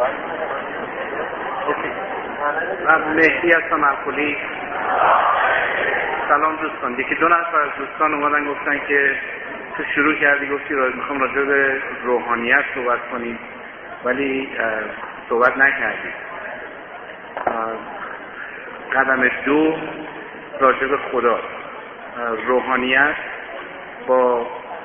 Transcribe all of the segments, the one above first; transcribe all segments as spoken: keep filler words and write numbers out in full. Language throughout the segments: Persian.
من مهدی هستم الکلی. سلام دوستان. یکی دو نفر از دوستان اومدن گفتن که تو شروع کردی گفتی را میخوام راجع به روحانیت صحبت کنیم ولی صحبت نکردی. قدم دو راجع به خدا، روحانیت با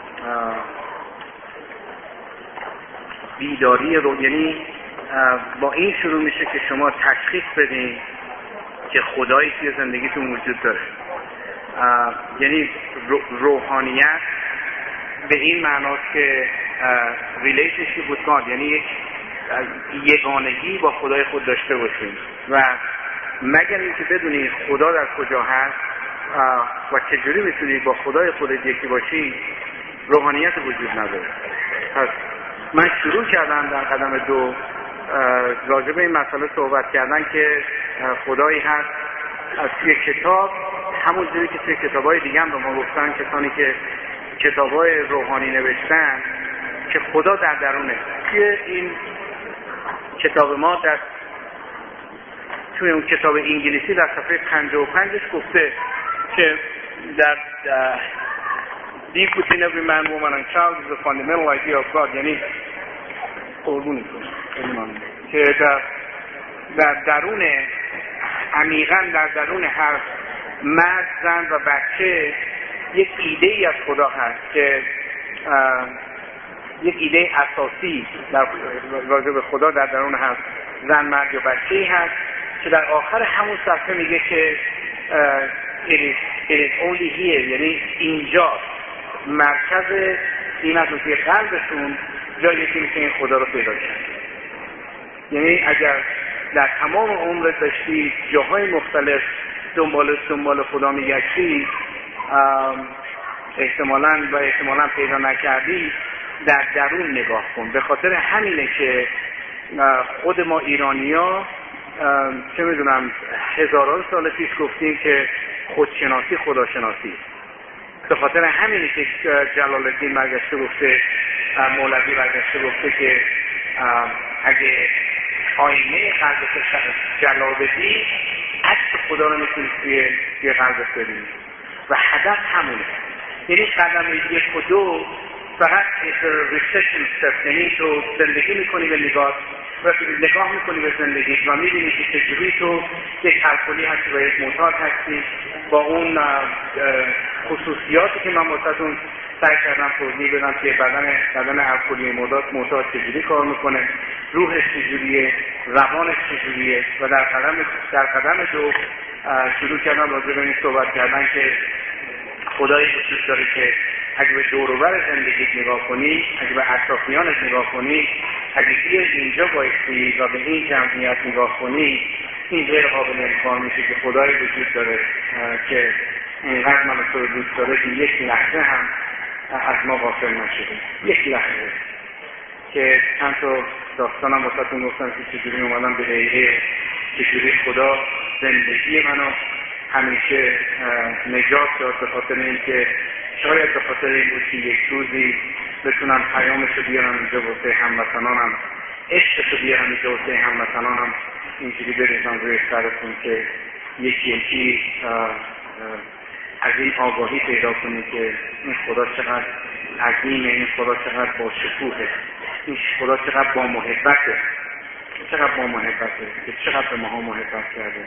بیداری رو، یعنی با این شروع میشه که شما تشخیص بدین که خدایی توی زندگیتون وجود داره. یعنی روحانیت به این معناست که relationship with God، یعنی یک یگانگی با خدای خود داشته باشیم و مگر اینکه بدونی خدا در کجا هست و چجوری میتونی با خدای خودت یکی باشی، روحانیت وجود نداره. پس من شروع کردم در قدم دو راجع به این مسئله صحبت کردن که خدایی هست از توی کتاب، همون جوری که توی کتابای دیگه هم به ما گفتن کسانی که کتابای روحانی نوشتن که خدا در درونه. توی این کتاب ما در توی اون کتاب انگلیسی در صفحه پنجاه و پنجش گفته که در deep within every man, woman and child is the fundamental idea of God، یعنی قربونی کنم که در در درون عمیقاً در درون هر مرد، زن و بچه یک ایده ای از خدا هست که یک ایده اساسی در راجع به خدا در درون هر زن، مرد یا بچه‌ای هست که در آخر همون صفحه میگه که it is, it is only here، یعنی اینجا مرکز قیمتون توی قلبتون جایی که میتونید خدا رو پیدا کرد. یعنی اگر در تمام عمرت داشتی جاهای مختلف دنبال دنبال خدا میگشتی احتمالاً و احتمالاً پیدا نکردی، در درون نگاه کن. به خاطر همینه که خود ما ایرانی‌ها چه میدونم هزاران سال پیش گفتیم که خودشناسی خداشناسی. به خاطر همینه که جلال الدین برگشته گفته، مولوی برگشته گفته که اگه آینه قلبت جلا بدی عکس خدا رو میتونی توی توی قلبت ببینی و هدف همونه. یعنی قدم یک و دو فقط ریسپشن استپ، یعنی تو زندگی میکنی به نگاه و نگاه میکنی به زندگی و میبینی که چجوری تو یک الکلی هستی و یک معتاد هستی با اون خصوصیاتی که من واسهتون سعی کردم توضیح بدم که بدن بدن الکلی معتاد معتاد چجوری کار میکنه، روحش چجوریه، روانش چجوریه. و در قدم در قدم دو شروع کردم راجع به این صحبت کردن که خدایی وجود داره که اگه به دور و بر زندگیت نگاه کنی، اگه به اطرافیانت نگاه کنی، اگه بیای اینجا بایستی و به این جمعیت نگاه کنی، این غیر قابل انکار میشه که خدایی وجود داره که اینقدر من تو رو دوست داره که یک لحظه هم از ما غافل نشده. یک لحظه که چند تا داستانم واسهتون گفتم که چجوری اومدم به دقیقه چجوری خدا زندگی منو همیشه نجات داد، به خاطر اینکه شاید به خاطر این بود که یک روزی بتونم پیامشو بیارم اینجا واسه هموطنانم، عشقشو بیارم اینجا واسه هموطنانم، اینجوری بریزم روی سرتون که یکی یکی از این آگاهی پیدا کنی که این خدا چقدر عظیمه، این خدا چقدر با شکوهه، این خدا چقدر با محبته، چقدر با محبته که چقدر به ماها محبت کرده.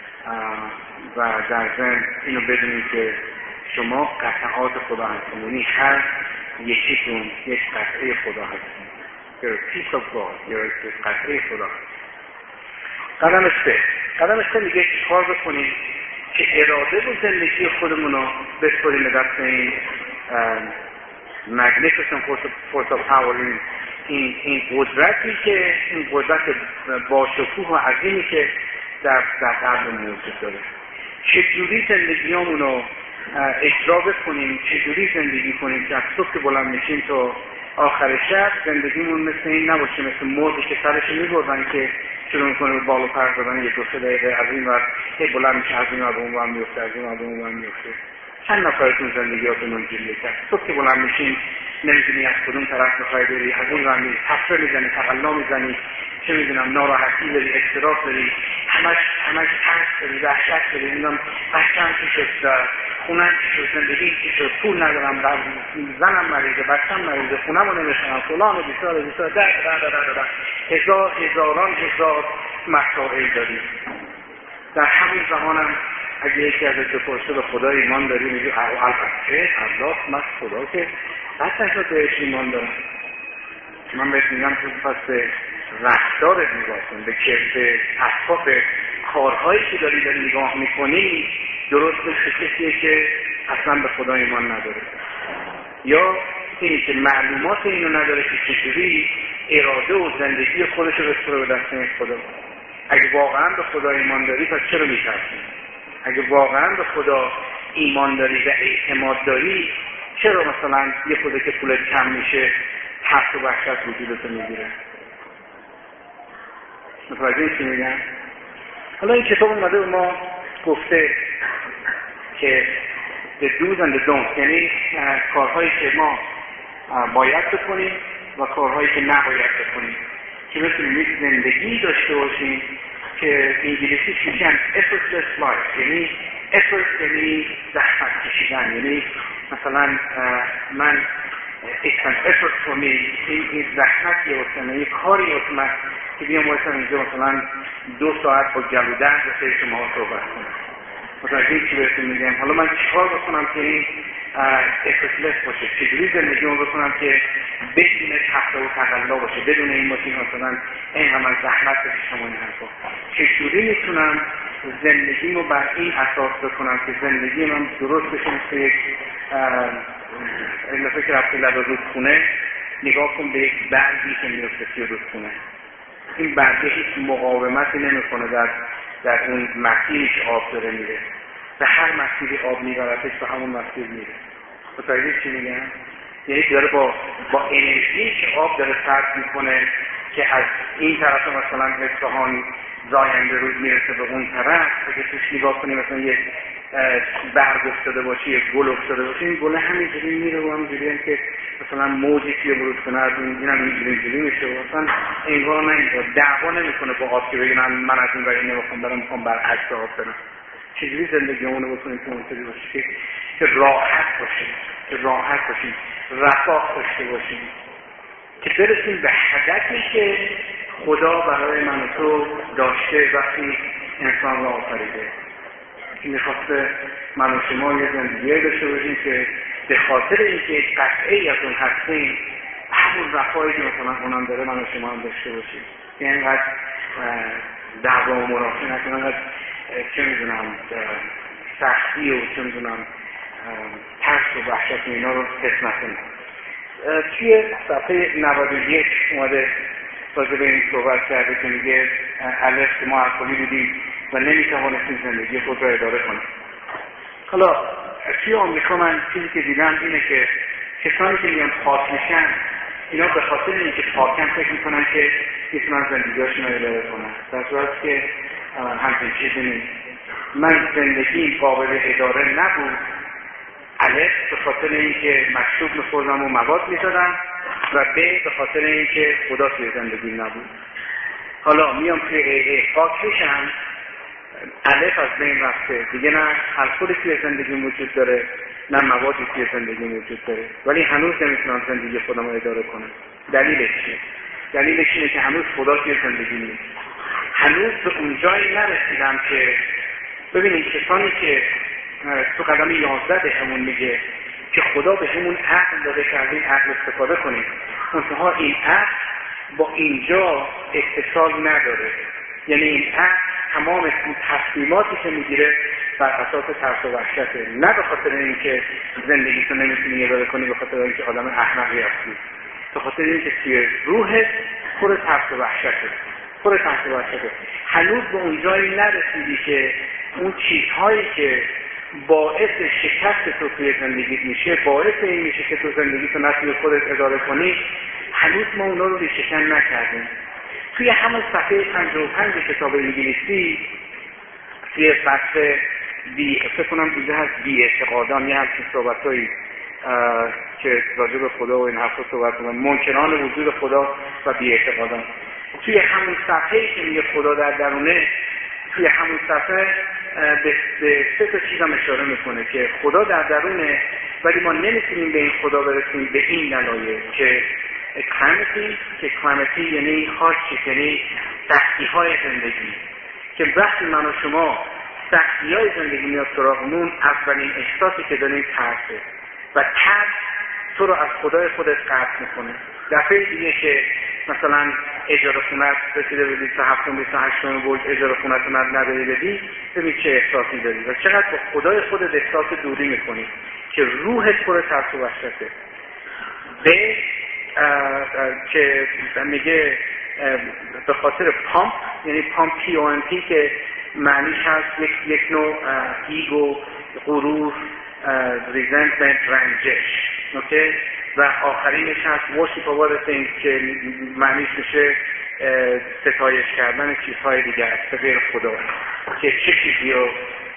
و در ضمن اینو بدونید که شما قطعات خدا هستید، یعنی هر یکیتون یک قطعه خدا هستید. You're a piece of God. You're a قطعه خدا هستید. قدم سه قدم سه میگه که کار بکنیم که اراده و زندگی خودمون رو بسپاریم دست این magnificent force of power، این این این قدرتی که این قدرت باشکوه و عظیمی که در در قلب موجود داره. چجوری زندگیامون رو اجرا بکنیم، چجوری زندگی کنیم که از صبح که بلند میشیم تا آخر شب زندگیمون مثل این نباشه، مثل مرغی که سرش میبردن که شروع میکنه به بال و پر زدن یک دو سه دقیقه از این ور هی بلند میشه، از این ور به اون ور میفته، از این ور به اون ور میفته. چند نفرتون زندگیاتون اینجوریه که صبح که بلند میشین نمیدونی از کدوم طرف میخوای بری، از این ور میری تفره میزنی، تقلا میزنی، چه میدونم ناراحتی داری، اضطراب داری، همش همش ترس داری، وحشت داری، میدونم بچه‌م چی شد، خونم چی شد، زندگی چی شد، پول ندارم، زنم مریضه، بچه‌م مریضه، خونم رو نمیخرم، فلان و بیسار و بیسار، در در در در در هزار هزاران هزار مسائل داری. در همین زمانم اگه یکی از بپرسه به خدا ایمان داری، میگه البته الله، من خدا که بس نشد بهش ایمان دارم. من بهت میگم تو پس به رفتارت نگاه کن، به کسب اسباب کارهایی که داری داری نگاه میکنی، درست مثل کسیه که اصلا به خدا ایمان نداره، یا اینی که معلومات اینو نداره که چجوری اراده و زندگی خودش رو بسپره به دست خدا. اگه واقعا به خدا ایمان داری پس چرا میترسی؟ اگه واقعا به خدا ایمان داری و اعتماد داری، چرا مثلا یه خورده که پولت کم میشه ترس و وحشت وجودتو میگیره؟ متوجه چی میگم؟ حالا این کتاب اومده به ما گفته که the do's and the don'ts، یعنی کارهایی که ما باید بکنیم و کارهایی که نباید بکنیم که بتونیم یک زندگی داشته باشیم که انگلیسی میگن effortless life، یعنی effort یعنی زحمت کشیدن، یعنی مثلا من it's an effort for me، این زحمت یه واسه یه کاری واسه من که بیام واسه اینجا مثلا دو ساعت با گلودن واسه شما صحبت کنم. متوجه چی بهتون میگم؟ حالا من چیکار بکنم که این effortless باشه؟ چجوری زندگیمو بکنم که بدون تفره و تقلا باشه، بدون این باشه مثلا این همه زحمت بکشم و این حرفا؟ چجوری میتونم زندگیمو بر این اساس بکنم که زندگی من درست بشه مثل یک این فکر رفتی لبه رودخونه، نگاه کن به یک برگی که میفته توی رودخونه، این برگه هیچ مقاومتی نمیکنه در در اون مسیری که آب داره میره، به هر مسیری آب میبردش به همون مسیر میره. متوجه چی میگم؟ یعنی داره با با انرژی که آب داره صرف میکنه که از این طرف مثلا اصفهان زاینده رود میرسه به اون طرف، اگه توش نگاه کنی مثلا یک برگ افتاده باشه، یک گل افتاده باشه، این گله همینجوری میره و همینجوری هم که مثلا موجی توی رودخونه از این هم اینجوری میشه و مثلا انگار نه انگار دعوا نمیکنه با آب که بگه من از این وری نمیخوام برم، میخوام برعکس آب برم. چجوری زندگی اونو بکنیم که اونطوری باشه که راحت باشیم، که راحت باشیم، رفاه داشته باشیم، که برسیم به هدفی که خدا برای من و تو داشته وقتی انسان را آفریده. این میخواسته من و شما یه زندگی داشته باشیم که به خاطر اینکه یک قطعه از اون هستیم، همون رفاهی که مثلا اونم داره من و شما هم داشته باشیم. یعنی اینقدر دعوا و مناقشه نکنم، اینقدر چه میدونم سختی و چه میدونم ترس و وحشت اینا رو حس نکنم. توی صفحه نود و یک اومده راجع به این صحبت کرده که میگه الف که ما الکلی بودیم و نمیتوانستیم زندگی خود را اداره کنیم. حالا توی آمریکا من چیزی که دیدم اینه که کسانی که میان پاک میشن، اینا به خاطر اینکه پاکن فکر میکنن که میتونن زندگیاشون رو اداره کنن، در صورتی که همچین چیزی نیست. من زندگی قابل اداره نبود، الف به خاطر اینکه مشروب میخوردم و مواد میزدم، و ب به خاطر اینکه خدا توی زندگی نبود. حالا میام توی ای ای پاک میشم، الف از بین رفته دیگه، نه الکلی توی زندگی وجود داره نه موادی توی زندگی وجود داره، ولی هنوز نمیتونم زندگی خودم رو اداره کنم. دلیلش چیه؟ دلیلش اینه که هنوز خدا توی زندگی نیست. هنوز به اون جایی نرسیدم که ببینید کسانی که تو قدم یازده به همون میگه که خدا به همون عقل داده که از این عقل استفاده کنید، منتها این عقل با اینجا اتصال نداره. یعنی این عقل تمام این تصمیماتی که میگیره بر اساس ترس و وحشته، نه به خاطر اینکه زندگیتو نمیتونی اداره کنی، به خاطر اینکه آدم احمقی هستی، به خاطر اینکه توی روحت پر ترس و وحشته، پر ترس و وحشته. هنوز به اون جایی نرسیدی که اون چیزهایی که باعث شکست تو توی زندگیت میشه، باعث این میشه که تو زندگیتو نتونی خودت اداره کنی، هنوز ما اونا رو ریشه‌کن نکردیم. توی همون صفحه پنجاه و پنج کتاب انگلیسی توی فصل بی فکر کنم اینجا هست بی اعتقادان، یه همچین صحبتایی که راجع به خدا و این حرفا صحبت کنم، منکران وجود خدا و بی اعتقادان. توی همون صفحه‌ای که میگه خدا در درونه، توی همون صفحه به, به سه تا چیز هم اشاره میکنه که خدا در درونه، ولی ما نمیتونیم به این خدا برسیم به این دلایل که کلامتی، که کلامتی یعنی هاردشیپ، یعنی سختی های زندگی، که وقتی من و شما سختی های زندگی میاد سراغمون، اولین احساسی که داریم ترسه و ترس تو رو از خدای خودت قطع میکنه. دفعه دیگه که مثلا اجاره خونت رسیده به بیست و هفت بیست و هشت برج اجاره خونت رو نداری بدی، ببین چه احساسی داری و چقدر با خدای خودت احساس دوری میکنی که روحت پر ترس و وحشته. به که میگه به خاطر پامپ، یعنی پامپ پی او ام پی که معنیش هست یک, یک نوع ایگو، غرور، ریزنتمنت، رنجش. اوکی؟ و آخرینش هست worship of other things که معنیش میشه ستایش کردن چیزهای دیگر به غیر خدا، که چه چیزی رو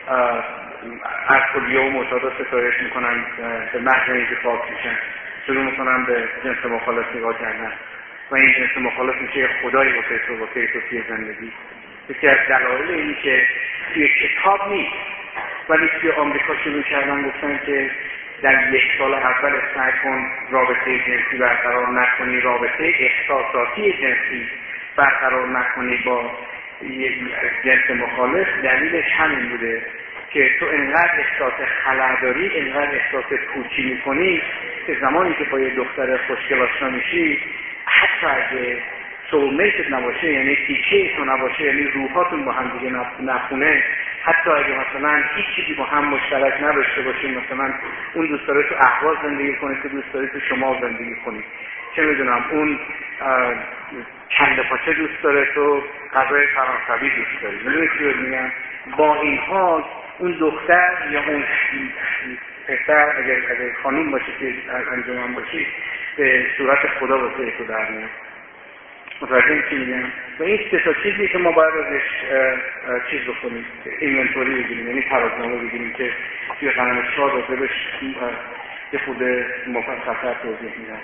از کل یوم معتادا ستایش میکنن به محض اینکه پاک میشن، شروع میکنن به جنس مخالف نگاه کردن و این جنس مخالف میشه خدایی واسه تو واسه تو توی زندگی. یکی از دلایل اینی که توی کتاب نیست، ولی توی آمریکا شروع کردن گفتن که در یک سال اول سعی کن رابطه جنسی برقرار نکنی، رابطه احساساتی جنسی برقرار نکنی با جنس مخالف. دلیلش همین بوده که تو انقدر احساس خلأ داری، انقدر احساس پوچی میکنی که زمانی که با یه دختر خوشگل آشنا میشی، حتی اگه سولمیتت نباشه، یعنی تیکه تو نباشه، یعنی روحاتون با هم دیگه نخونه، حتی اگه مثلا هیچ چیزی با هم مشترک نداشته باشین، مثلا اون دوست داره تو اهواز زندگی کنه که دوست داره تو شمال زندگی کنی، چه میدونم اون کله پاچه دوست داره تو غذای فرانسوی دوست داری، میدونی چی میگم؟ با این حال اون دختر یا اون پسر اگر اگر خانوم باشه که انجام باشی به صورت خدا واسه تو در میاد. متوجه چی میگم؟ و این سه تا چیزی که ما باید ازش چیز بکنیم، اینونتوری بگیریم، یعنی ترازنامه بگیریم که توی قلم چهار راجبش یه خود مفصل‌تر توضیح میدم.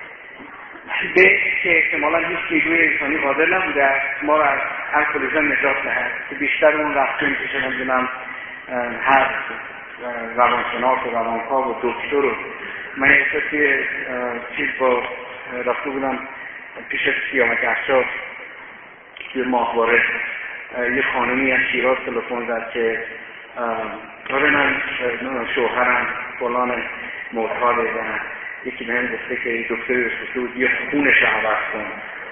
به که احتمالاً هیچ نیروی انسانی قادر نبوده ما را از الکلیزم نجات دهد، که بیشتر اون رفتیم که چه نمیدونم هر روانشناس و روانکاو و دکتر رو من یه توی چیز با رفته بودم پیش سیامک افشار توی ماهواره، یه خانمی از شیراز تلفن زد که آره من شوهرم فلان معتاده و یکی به هم گفته که دکتری بهش گفته بود یه خونش عوض کن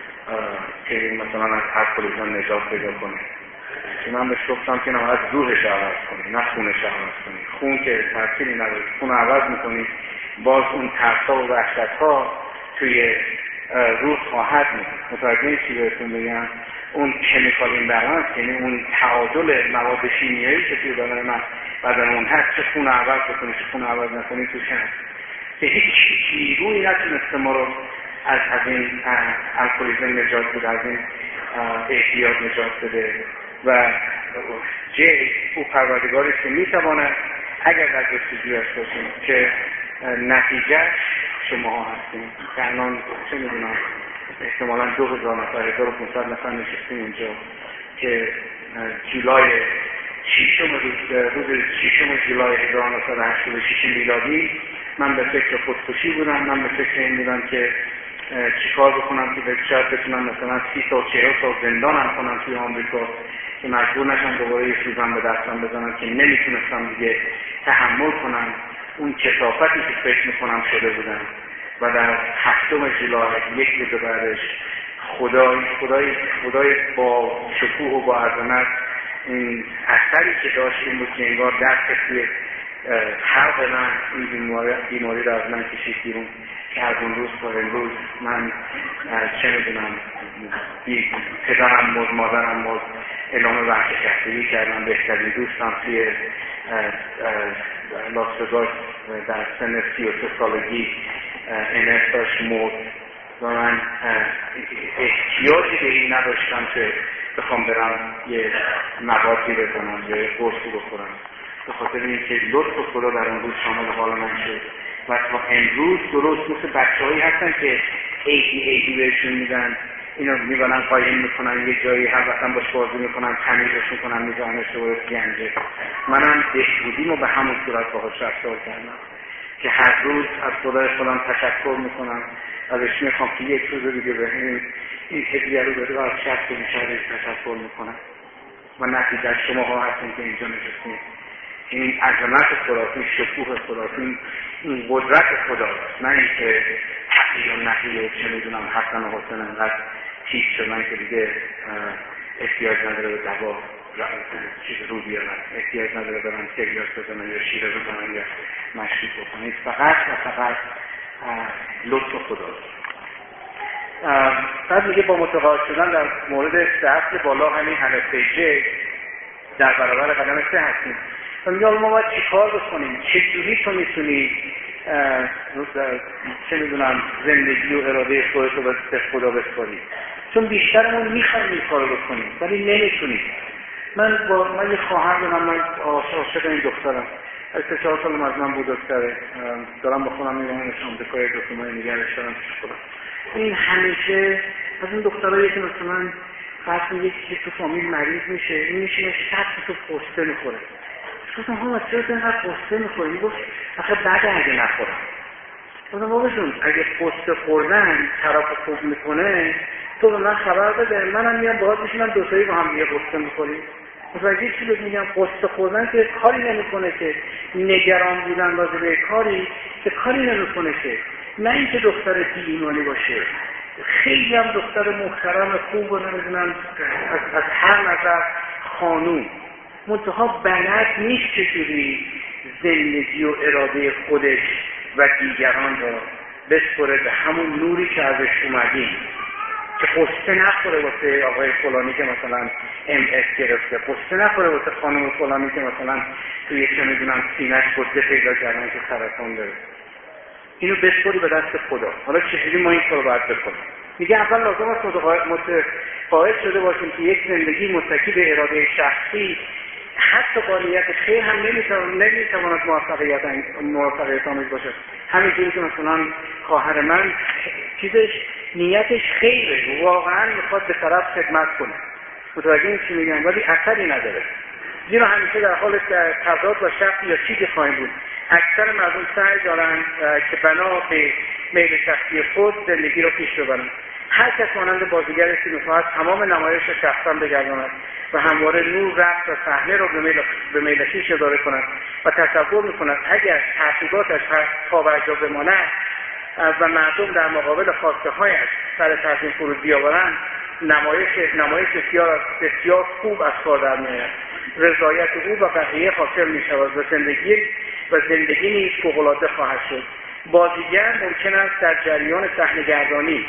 که مثلا از الکلیزم نجات پیدا کنه. که من بهش گفتم که نه، از روحش عوض کنی نه خونش عوض کنی. خون که تأثیری نداره، خون عوض میکنی باز اون ترسا و وحشت‌ها توی روح خواهد میاد. متوجه چی بهتون بگم؟ اون کمیکال ایمبالانس، یعنی اون تعادل مواد شیمیایی که توی بدن من بدنمون هست، چه خون عوض بکنی چه خون عوض نکنی توش هست، که هیچ نیرویی نتونسته ما رو از از این الکلیزم نجات بده، از این احتیاج نجات بده. و جی او پروردگاری که میتواند اگر در جستجویش باشیم که نتیجه شما ها هستیم. که الان چه میدونم احتمالا دو هزار نفر هزار و پونصد نفر نشستیم اینجا که جولای ششم روز ششم جولای هزار و نهصد و هشتاد و شش میلادی من به فکر خودکشی بودم. من به فکر این بودم که چیکار بکنم که شاید بتونم مثلا سی تا چهل سال زندانم کنم توی آمریکا که مجبور نشم دوباره یه سوزن به دستم بزنم، که نمیتونستم دیگه تحمل کنم اون کثافتی که فکر میکنم شده بودم. و در هفتم جولای یک روز بعدش خدای خدای خدای با شکوه و با عظمت این اثری که داشت این بود که انگار دست توی خلق من این بیماری, بیماری رو از من کشید بیرون، که از اون روز تا امروز من چه میدونم پدرم بود، مادرم بود، اعلام ورزشکاری کردم، بهترین دوستم توی لاس وگاس در سن سی و سه سالگی انف داشت مرد و من احتیاجی به این نداشتم که بخوام برم یه موادی بزنم یا یه قرصی بخورم، به خاطر اینکه لطف خدا در اون روز شامل حال من شد. و تا امروز درست مثل بچه‌هایی هستن که ایدی ایدی بهشون میدن اینو میبرن قایم میکنن یه جایی، هر وقتم باش بازی میکنن تمیزش میکنن میذارنش رو گنجه. منم بهبودیمو به همون صورت باهاش رفتار کردم که هر روز از خدای خودم تشکر میکنم، ازش میخوام که یک روز دیگه به این هدیه رو بده و از شخص بیچاره تشکر میکنم. و نتیجه شما ها هستین که اینجا نشستین. این عظمت خداست، این شکوه خداست، این قدرت خداست، نه اینکه حقی و نحی و چه میدونم حسن و حسن انقدر تیز شدن که دیگه احتیاج نداره به دوا چیز رو بیارن، احتیاج نداره برن سریاس بزنن یا شیره بزنن یا مشروب بکنن. فقط و فقط لطف خداست. بعد میگه با متقاعد شدن در مورد سطح بالا همین هنفیجه در برابر قدم سه هستیم. و میگه ما باید چی کار بکنیم؟ چجوری تو میتونی چه میدونم زندگی و اراده خودت رو به خدا بسپاری؟ چون بیشترمون میخوایم این کار رو بکنیم ولی نمیتونیم. من با من یه خواهر دارم، من عاشق این دخترم، از سه چهار سالم از من بزرگتره، دارم با خودم میرم آمریکای دکترمای نگرش دارم پیش خودم. این همیشه از این دخترایی که مثلا فرض میگه که تو فامیل مریض میشه، این میشه شب تو پسته میخوره. گفتم ها چرا اینقدر پسته میخوری؟ میگفت آخه بعد اگه نخورم. گفتم بابا جون اگه پسته خوردن طرف خوب میکنه تو به من خبر بده، منم میام باهات میشینم دو تایی با هم دیگه پسته میخوریم. متوجه چی بهت میگم؟ پسته خوردن که کاری نمیکنه، که نگران بودن راجع به کاری که کاری نمیکنه، که نه اینکه دختر بی ایمانی باشه. خیلی هم دختر محترم خوب و نمیدونم از, از هر نظر خانوم، منتها بلد نیست چجوری زندگی و اراده خودش و دیگران را بسپره به همون نوری که ازش اومدیم، که قصه نخوره واسه آقای فلانی که مثلا ام اس گرفته، قصه نخوره واسه خانم فلانی که مثلا توی چه میدونم سینه‌اش قصه پیدا کردن که سرطان داره. اینو بسپاری به دست خدا. حالا چجوری ما این کارو باید بکنیم؟ میگه اول لازم است متقاعد شده باشیم که یک زندگی متکی به اراده شخصی حتی با نیت خیر هم نمیتواند نمیتواند موفقیت موفقیت آمیز باشه. همینجوری که مثلا خواهر من چیزش نیتش خیره، واقعا میخواد به طرف خدمت کنه، متوجه این چی میگم، ولی اثری نداره. زیرا همیشه در حال تضاد با شخص یا چیزی خواهیم بود. اکثر مردم سعی دارن که بنا به میل شخصی خود زندگی رو پیش ببرن. هر کس مانند بازیگری که میخواهد تمام نمایش شخصا بگرداند و همواره نور رقص و صحنه رو به میل به میل خویش اداره کند و تصور میکند اگر تحقیقاتش پابرجا بماند و مردم در مقابل خواسته هایش سر تعظیم فرود بیاورند، نمایش نمایش بسیار بسیار خوب از کار در میآید. رضایت او و بقیه حاصل میشود و زندگی و زندگی نیز فوق‌العاده خواهد شد. بازیگر ممکن است در جریان صحنه‌گردانی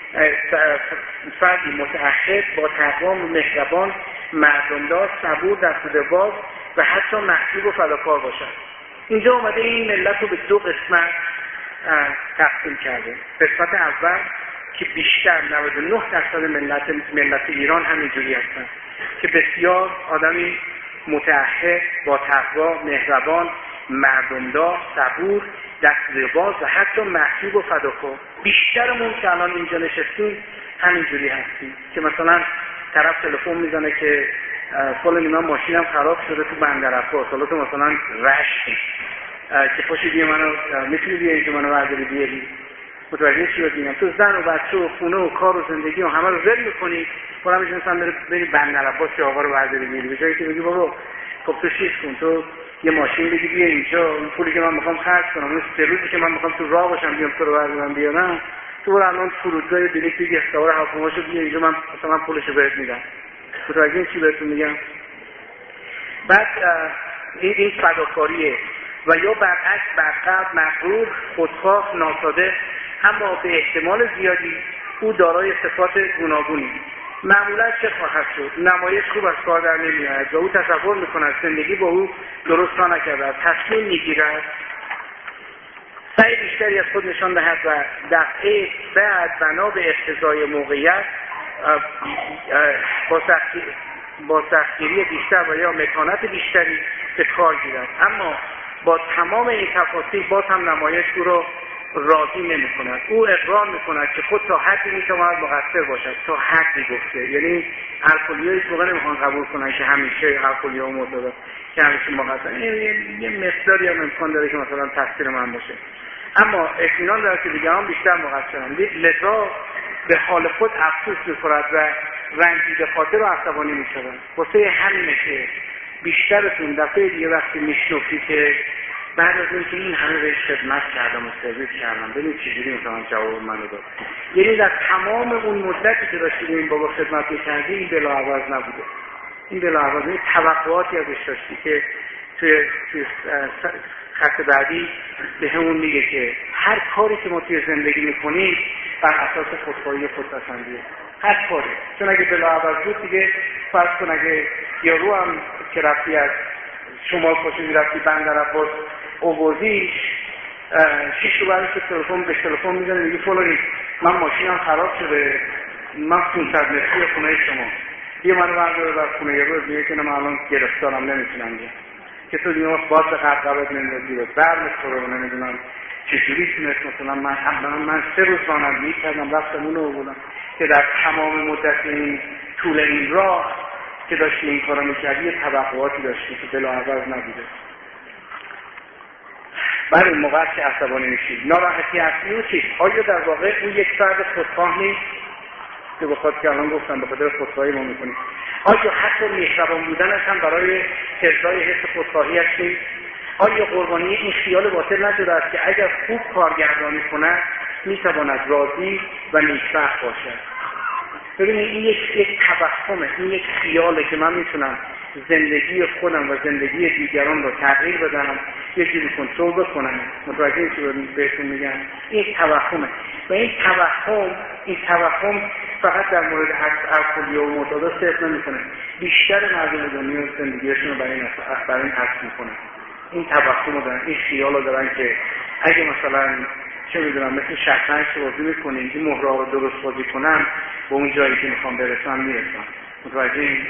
فردی متعهد با تقوا و مهربان، مردمدار، صبور، دست‌وباز و حتی محجوب و فداکار باشد. اینجا اومده این ملت رو به دو قسمت تقسیم کرده. قسمت اول که بیشتر نود و نه درصد ملت ملت ایران همینجوری هستن که بسیار آدمی متعهد، با تقوا، مهربان، مردمدار، صبور، دست‌وباز و حتی محجوب و فداکار. بیشترمون که الان اینجا نشستیم همینجوری هستیم که مثلا طرف تلفن میزنه که فلانی من ماشینم خراب شده تو بندرعباس، حالا تو مثلا رشتی که پاشو بیا منو میتونی بیا اینجا منو برداری بیاری. متوجه چی رو میگم؟ تو زن و بچه و خونه و کار و زندگی و همه رو ول میکنی، برای همیشه مثلا بری بندرعباس که آقا رو برداری بیاری، به جایی که بگی بابا خب تو چیز کن، تو یه ماشین بگی بیا اینجا، اون پولی که من میخوام خرج کنم، اون سه روزی که من میخوام تو راه باشم بیام تو رو بردارم بیارم، تو برو الان فرودگاه بلیط بگی اختبار هواپیماشو بیا اینجا، من مثلا پولشو بهت میدم. متوجه چی بهتون میگم؟ بعد این این فداکاریه. و یا برعکس برقب، مغرور، خودخواه، ناساده، اما به احتمال زیادی او دارای صفات گوناگونی. معمولا چه خواهد شد؟ نمایش خوب از کار در نمی‌آید و او تصور می‌کند زندگی با او درست نکرده است. تصمیم می‌گیرد سعی بیشتری از خود نشان دهد و دفعه بعد بنا به اقتضای موقعیت با سختی با سختگیری بیشتر و یا متانت بیشتری به کار گیرد. اما با تمام این تفاصیل باز هم نمایش او را راضی نمی کند. او اقرار می کند که خود تا حدی می تواند مقصر باشد، تا حدی گفته. یعنی الکلی‌ها هیچ موقع نمیخوان قبول کنن که همیشه الکلی‌ها و معتاد که همیشه مقصر. یه, یه مقداری هم امکان داره که مثلا تقصیر من باشه، اما اطمینان داره که دیگران بیشتر مقصرن. لذا به حال خود افسوس می‌خورد و رنجیده خاطر و عصبانی می‌شود. واسه همینه که بیشترتون دفعه دیگه وقتی میشنفی که بعد از اینکه این همه بهش خدمت کردم و سرویس کردم، ببین چجوری مثلا جواب منو داد. یعنی در تمام اون مدتی که داشتی این بابا خدمت می‌کردی این بلاعوض نبوده. این بلاعوض این توقعاتی ازش داشتی که توی توی خط بعدی به همون میگه که هر کاری که ما توی زندگی میکنیم بر اساس خودخواهی و خودپسندیه. هر کاری. چون اگه بلاعوض بود دیگه فرض کن اگه یارو هم که رفتی از شمال پاشو رفتی بندر عباس اووزیش شیش رو بعدش تلفن به تلفن میزنه میگه فلانی من ماشینم خراب شده، من پانصد متری خونه شما یه منو برداره در خونه یارو میگه که من الان گرفتارم نمیتونم بیام. که تو دیگه باز به قرقبت نمیدازی و برم خوره و نمیدونم چجوری تونست مثلا من من, من سه روز رانندگی کردم رفتم اونو آوردم که در تمام مدت این طول این راه که داشتی این کارو میکردی یه توقعاتی داشتی که بلاعوض نبوده. بعد اون موقع که عصبانی میشید ناراحتی اصلی و چیست؟ آیا در واقع اون یک فرد خودخواه نیست که بخاطر که الان گفتم به خاطر خودخواهی ما میکنیم؟ آیا حتی مهربان بودنش هم برای ارضای حس خودخواهیش نیست؟ آیا قربانی این خیال باطل نشده است که اگر خوب کارگردانی کند میتواند راضی و نیکبخت باشد؟ ببینید این یک یک توهمه، این یک خیاله که من میتونم زندگی خودم و زندگی دیگران رو تغییر بدم، یه جوری کنترل بکنم. متوجه که بهتون میگم این یک توهمه و این توهم این توهم فقط در مورد الکلی‌ها و معتادا صرف نمیکنه، بیشتر مردم دنیا زندگیشون رو برای این برای این حس میکنن. این توهم رو دارن، این خیال رو دارن که اگه مثلا چه میدونم مثل شطرنج بازی میکنیم این مهره‌ها رو درست بازی کنم به اون جایی که میخوام برسم میرسم. متوجه این؟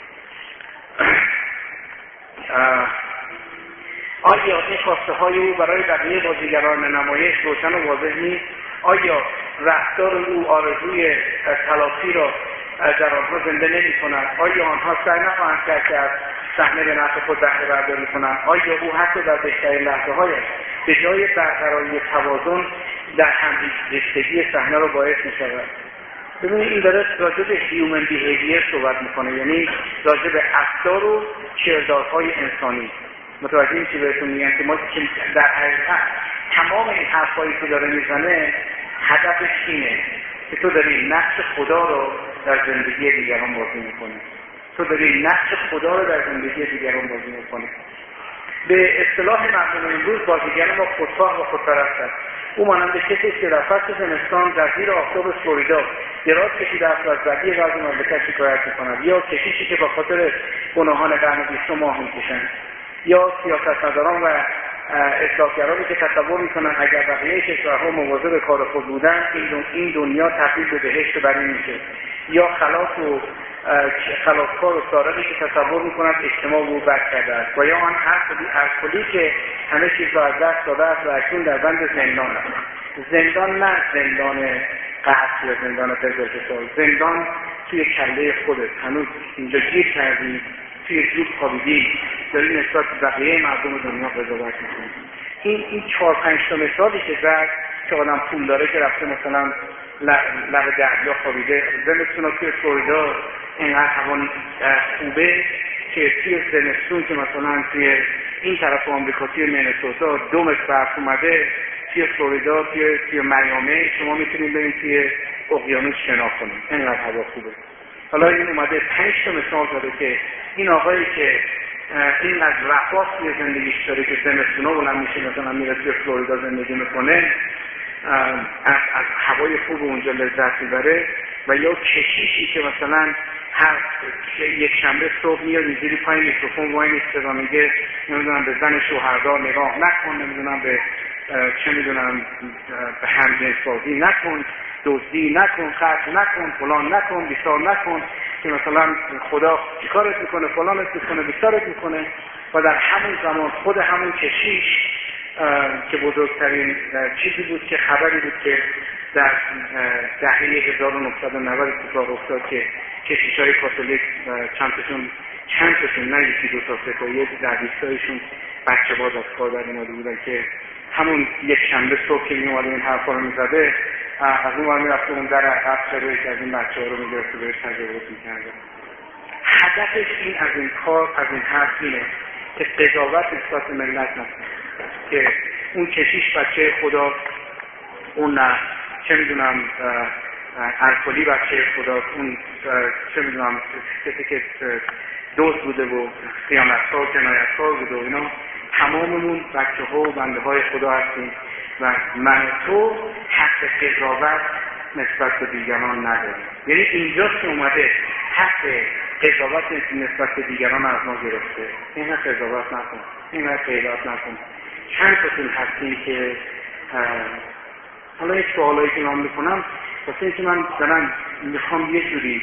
آیا این خواسته های او برای بقیه بازیگران نمایش روشن و واضح نیست؟ آیا رفتار او آرزوی تلافی را در آنها زنده نمی کند؟ آیا آنها سعی نخواهند کرد که از صحنه به نفع خود بهره برداری کنند؟ آیا او حتی در بهترین لحظه هایش به جای برقراری توازن در همریختگی صحنه را باعث می شود؟ ببینید این داره راجع به هیومن بیهیویر صحبت میکنه، یعنی راجع به رفتار و کردارهای انسانی. متوجه این چی بهتون میگن که ما در حقیقت تمام این حرفایی که داره میزنه هدفش اینه که تو داری نقش خدا رو در زندگی دیگران بازی میکنی. تو داری نقش خدا رو در زندگی دیگران بازی میکنی. به اصطلاح مردم امروز بازیگر ما خودخواه و خودپرست است. او مانند کسی که در فصل زمستان در زیر آفتاب فلوریدا دراز کشیده است و از بدی وضع مملکت شکایت می‌کند، یا کشیشی که به خاطر گناهان قرن بیستم ماه می‌کشند، یا سیاستمداران و اصلاحگرانی که تصور می‌کنند اگر بقیه کشورها مواظب کار خود بودند این دنیا تبدیل به بهشت برین میشه، یا خلاف و خلافکار و سارقی که تصور می‌کند اجتماع او بد کرده است، و یا آن الکلی که همه چیز را از دست داده است و اکنون در بند زندان است. زندان نه زندان قصد یا زندان قضاوت‌ساز، زندان توی کله خودت. هنوز اینجا گیر کردی، توی جوب خوابیدی، داری نسبت به بقیه مردم دنیا قضاوت می‌کنی. این این چهار پنج تا مثالی که زد که آدم پول داره که رفته مثلا لب دریا خوابیده، زمستون توی فلوریدا اینقدر هوا خوبه که توی زمستون که مثلا توی این طرف آمریکا توی مینسوتا دو متر برف اومده، توی فلوریدا توی توی میامی شما میتونید برید توی اقیانوس شنا کنید، اینقدر هوا خوبه. حالا این اومده پنج تا مثال داره که این آقایی که اینقدر رفاه توی زندگیش داره که زمستونا بلند میشه مثلا میره توی فلوریدا زندگی میکنه، از, از هوای خوب اونجا لذت میبره، و یا کشیشی که مثلا هر یک شنبه صبح میاد اینجوری پای میکروفون وای میسته و میگه نمیدونم به زن شوهردار نگاه نکن، نمیدونم به چه میدونم به همجنس‌بازی نکن، دزدی نکن، خرج نکن، فلان نکن، بیسار نکن، که مثلا خدا چیکارت میکنه، فلانت میکنه، بیسارت میکنه، و در همون زمان خود همون کشیش که بزرگترین چیزی بود که خبری بود که در دهه هزار و نهصد و نود اتفاق افتاد که کشیش‌های کاتولیک چند تاشون چند تاشون نه یکی دو تا سه تا یک در بیستایشون بچه باز از کار در اومده بودن که همون یک شنبه صبح که میومده این حرفا رو میزده از اون ور میرفته اون در عقب رو یک از این بچه ها رو میگرفته بهش تجاوز میکرده. هدفش این از این کار از این حرف اینه که قضاوت نسبت به ملت نکنه، که اون کشیش بچه خدا، اون نه چه میدونم الکلی بچه خدا، اون چه میدونم کسی که دوست بوده و خیانتکار جنایتکار بوده و اینا، تماممون بچه ها و بنده های خدا هستیم و من و تو حق قضاوت نسبت به دیگران نداریم. یعنی اینجاست که اومده حق قضاوت نسبت به دیگران از ما گرفته. این حق قضاوت نکن، این حق غیبت نکن. چند تاتون هستیم که حالا یک سوالایی که من میکنم واسه اینکه من دارم میخوام یه جوری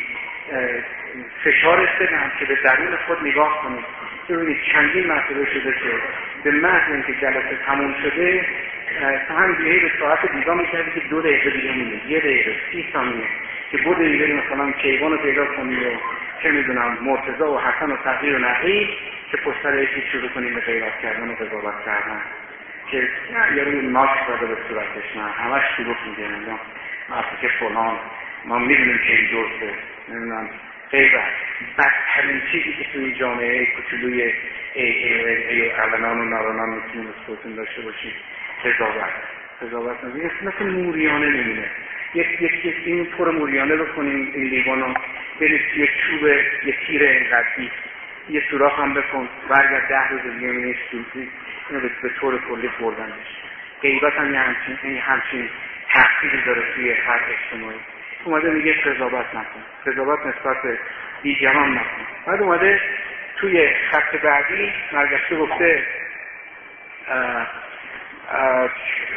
فشارش بدم که به درون خود نگاه کنید. ببینید چندین مرتبه شده که به محض اینکه جلسه تموم شده هم دیگه به ساعت دیگه میکردی که دو دقیقه دیگه میمونه، یه دقیقه سی ثانیه که بود دیگه مثلا کیوان رو پیدا کنی و چه میدونم مرتضی و حسن و تغییر و نقی که پشت سر یکی شروع کنیم به غیبت کردن و قضاوت کردن که یه روی ناک زده به صورتش، نه همش شروع میگه نمیدونم مثلا که فلان ما میدونیم که این درسته، نمیدونم غیبت بدترین چیزی که توی جامعه کوچولوی علنان و نارانان میتونیم اسپوتون داشته باشیم قضاوت. قضاوت نمیگه مثل موریانه نمیده. یک یک یک این پر موریانه رو کنیم این لیوانو برید یک چوب یک تیر اینقدری یه سوراخ هم بکن برگرد ده روز دیگه می‌بینی سوزی اینو به طور کلی بردنش. غیبت هم یه همچین این همچین تأثیری داره توی هر اجتماعی. اومده میگه قضاوت نکن، قضاوت نسبت به دیگران نکن. بعد اومده توی خط بعدی مرگشته گفته اه اه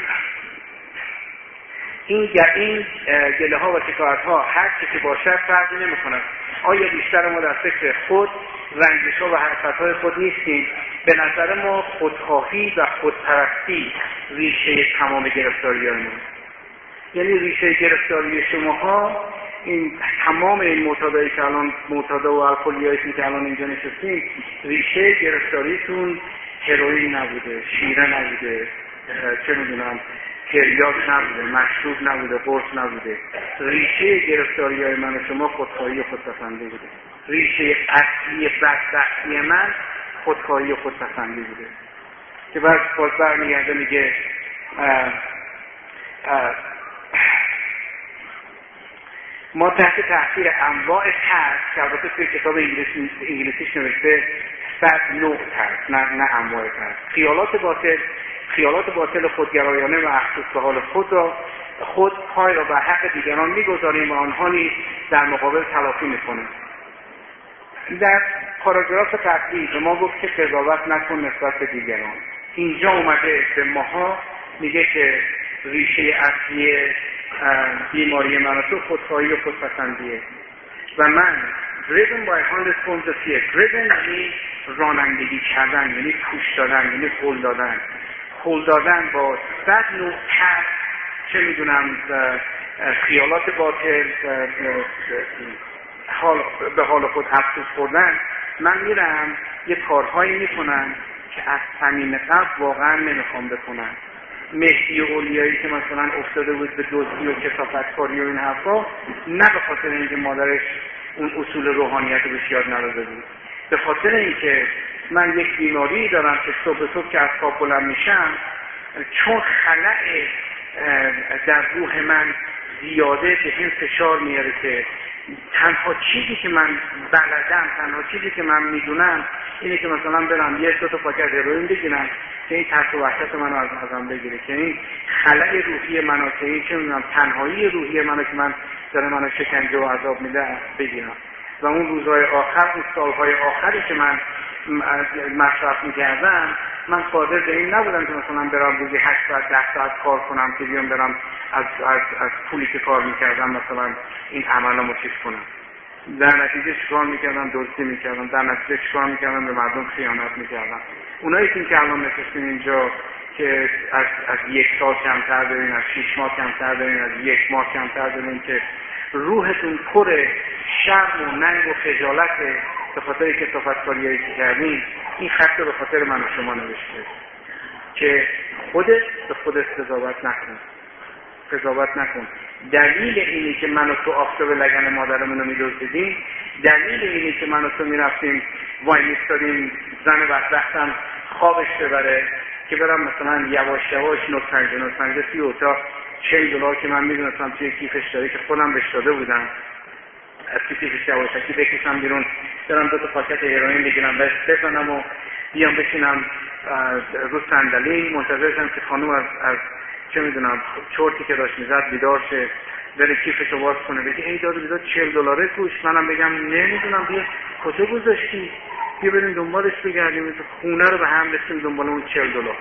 این این گله ها و شکایت ها هر چی که باشد فرقی نمی کند. آیا بیشتر ما در فکر خود رنجش ها و حرکت های خود نیستیم؟ به نظر ما خودخواهی و خودپرستی ریشه تمام گرفتاری های ما. یعنی ریشه گرفتاری شماها این تمام این معتادایی که الان معتادا و الکلیایی که الان اینجا نشستیم ریشه گرفتاریتون هروئین نبوده، شیره نبوده، چه میدونم تریاک نبوده، مشروب نبوده، قرص نبوده. ریشه گرفتاری های من و شما خودخواهی و خودپسندی بوده. ریشه اصلی بدبختی من خودخواهی و خودپسندی بوده که بعد باز برمیگرده میگه اه اه ما تحت تاثیر انواع ترس که البته توی کتاب انگلیسی انگلیسیش نوشته صد نوع ترس، نه نه انواع ترس، خیالات باطل خیالات باطل خودگرایانه و افسوس به حال خود را خود پای را بر حق دیگران میگذاریم و آنها نیز در مقابل تلافی میکنیم. در پاراگراف قبلی به ما گفت که قضاوت نکن نسبت به دیگران. اینجا اومده به ماها میگه که ریشه اصلی بیماری من و تو خودخواهی و خودپسندیه و من driven by hundred forms of fear. driven یعنی رانندگی کردن، یعنی پوش دادن، یعنی هل دادن هل دادن با صد نوع ترس، چه میدونم خیالات باطل، حال به حال خود افسوس خوردن. من میرم یه کارهایی میکنم که از صمیم قلب واقعا نمیخوام بکنم. مهدی اولیایی که مثلا افتاده بود به دزدی و کثافتکاری و این حرفا، نه به خاطر اینکه مادرش اون اصول روحانیت رو بهش یاد نداده بود، به خاطر اینکه من یک بیماری دارم که صبح صبح که از خواب بلند میشم چون خلأ در روح من زیاده به این فشار میاره که تنها چیزی که من بلدم، تنها چیزی که من میدونم اینه که مثلا برم یه دو تا پاکت هروئین بگیرم که این ترس و وحشت منو از ازم بگیره، که این خلأ روحی منو، که این چه میدونم تنهایی روحی منو که من داره منو شکنجه و عذاب میده بگیرم. و اون روزهای آخر، اون سالهای آخری که من مصرف میکردم، من قادر به این نبودم که مثلا برم روزی هشت ساعت ده ساعت کار کنم که بیام برم از, از, از پولی که کار میکردم مثلا این عملامو چیز کنم. در نتیجه چیکار میکردم؟ دزدی میکردم. در نتیجه چیکار میکردم؟ به مردم خیانت میکردم. اونایی که الان نشستیم اینجا که از, از یک سال کمتر برین، از شیش ماه کمتر برین، از یک ماه کمتر برین، که روحتون پر شرم و ننگ و خجالت به خاطر کثافت‌کاریایی که کردین. این خط به خاطر من و شما نوشته که خودت به خودت قضاوت نکن، قضاوت نکن. دلیل اینی که من و تو آفتاب لگن مادرمون رو می‌دزدیدیم، دلیل اینی که من و تو می‌رفتیم وای می‌ایستادیم زن بدبختم خوابش ببره که برم مثلا یواش یواش نوت‌پنجه نوت‌پنجه توی اتاق چهل دلار که من می‌دونستم توی کیفش داره که خودم بهش داده بودم، از توی کیفش یواشکی بکشم بیرون، برم دو تا پاکت هروئین بگیرم بهش بزنم و بیام بشینم رو صندلی منتظرشم که خانم از, از چه میدونم چرتی که داشت میزد بیدار شه، بره کیفشو باز کنه بگه ای داد بیدار چهل دلاره توش، منم بگم نمیدونم بیا کجا گذاشتی، بیا بریم دنبالش بگردیم، خونه رو به هم رسیم دنبال اون چهل دلار.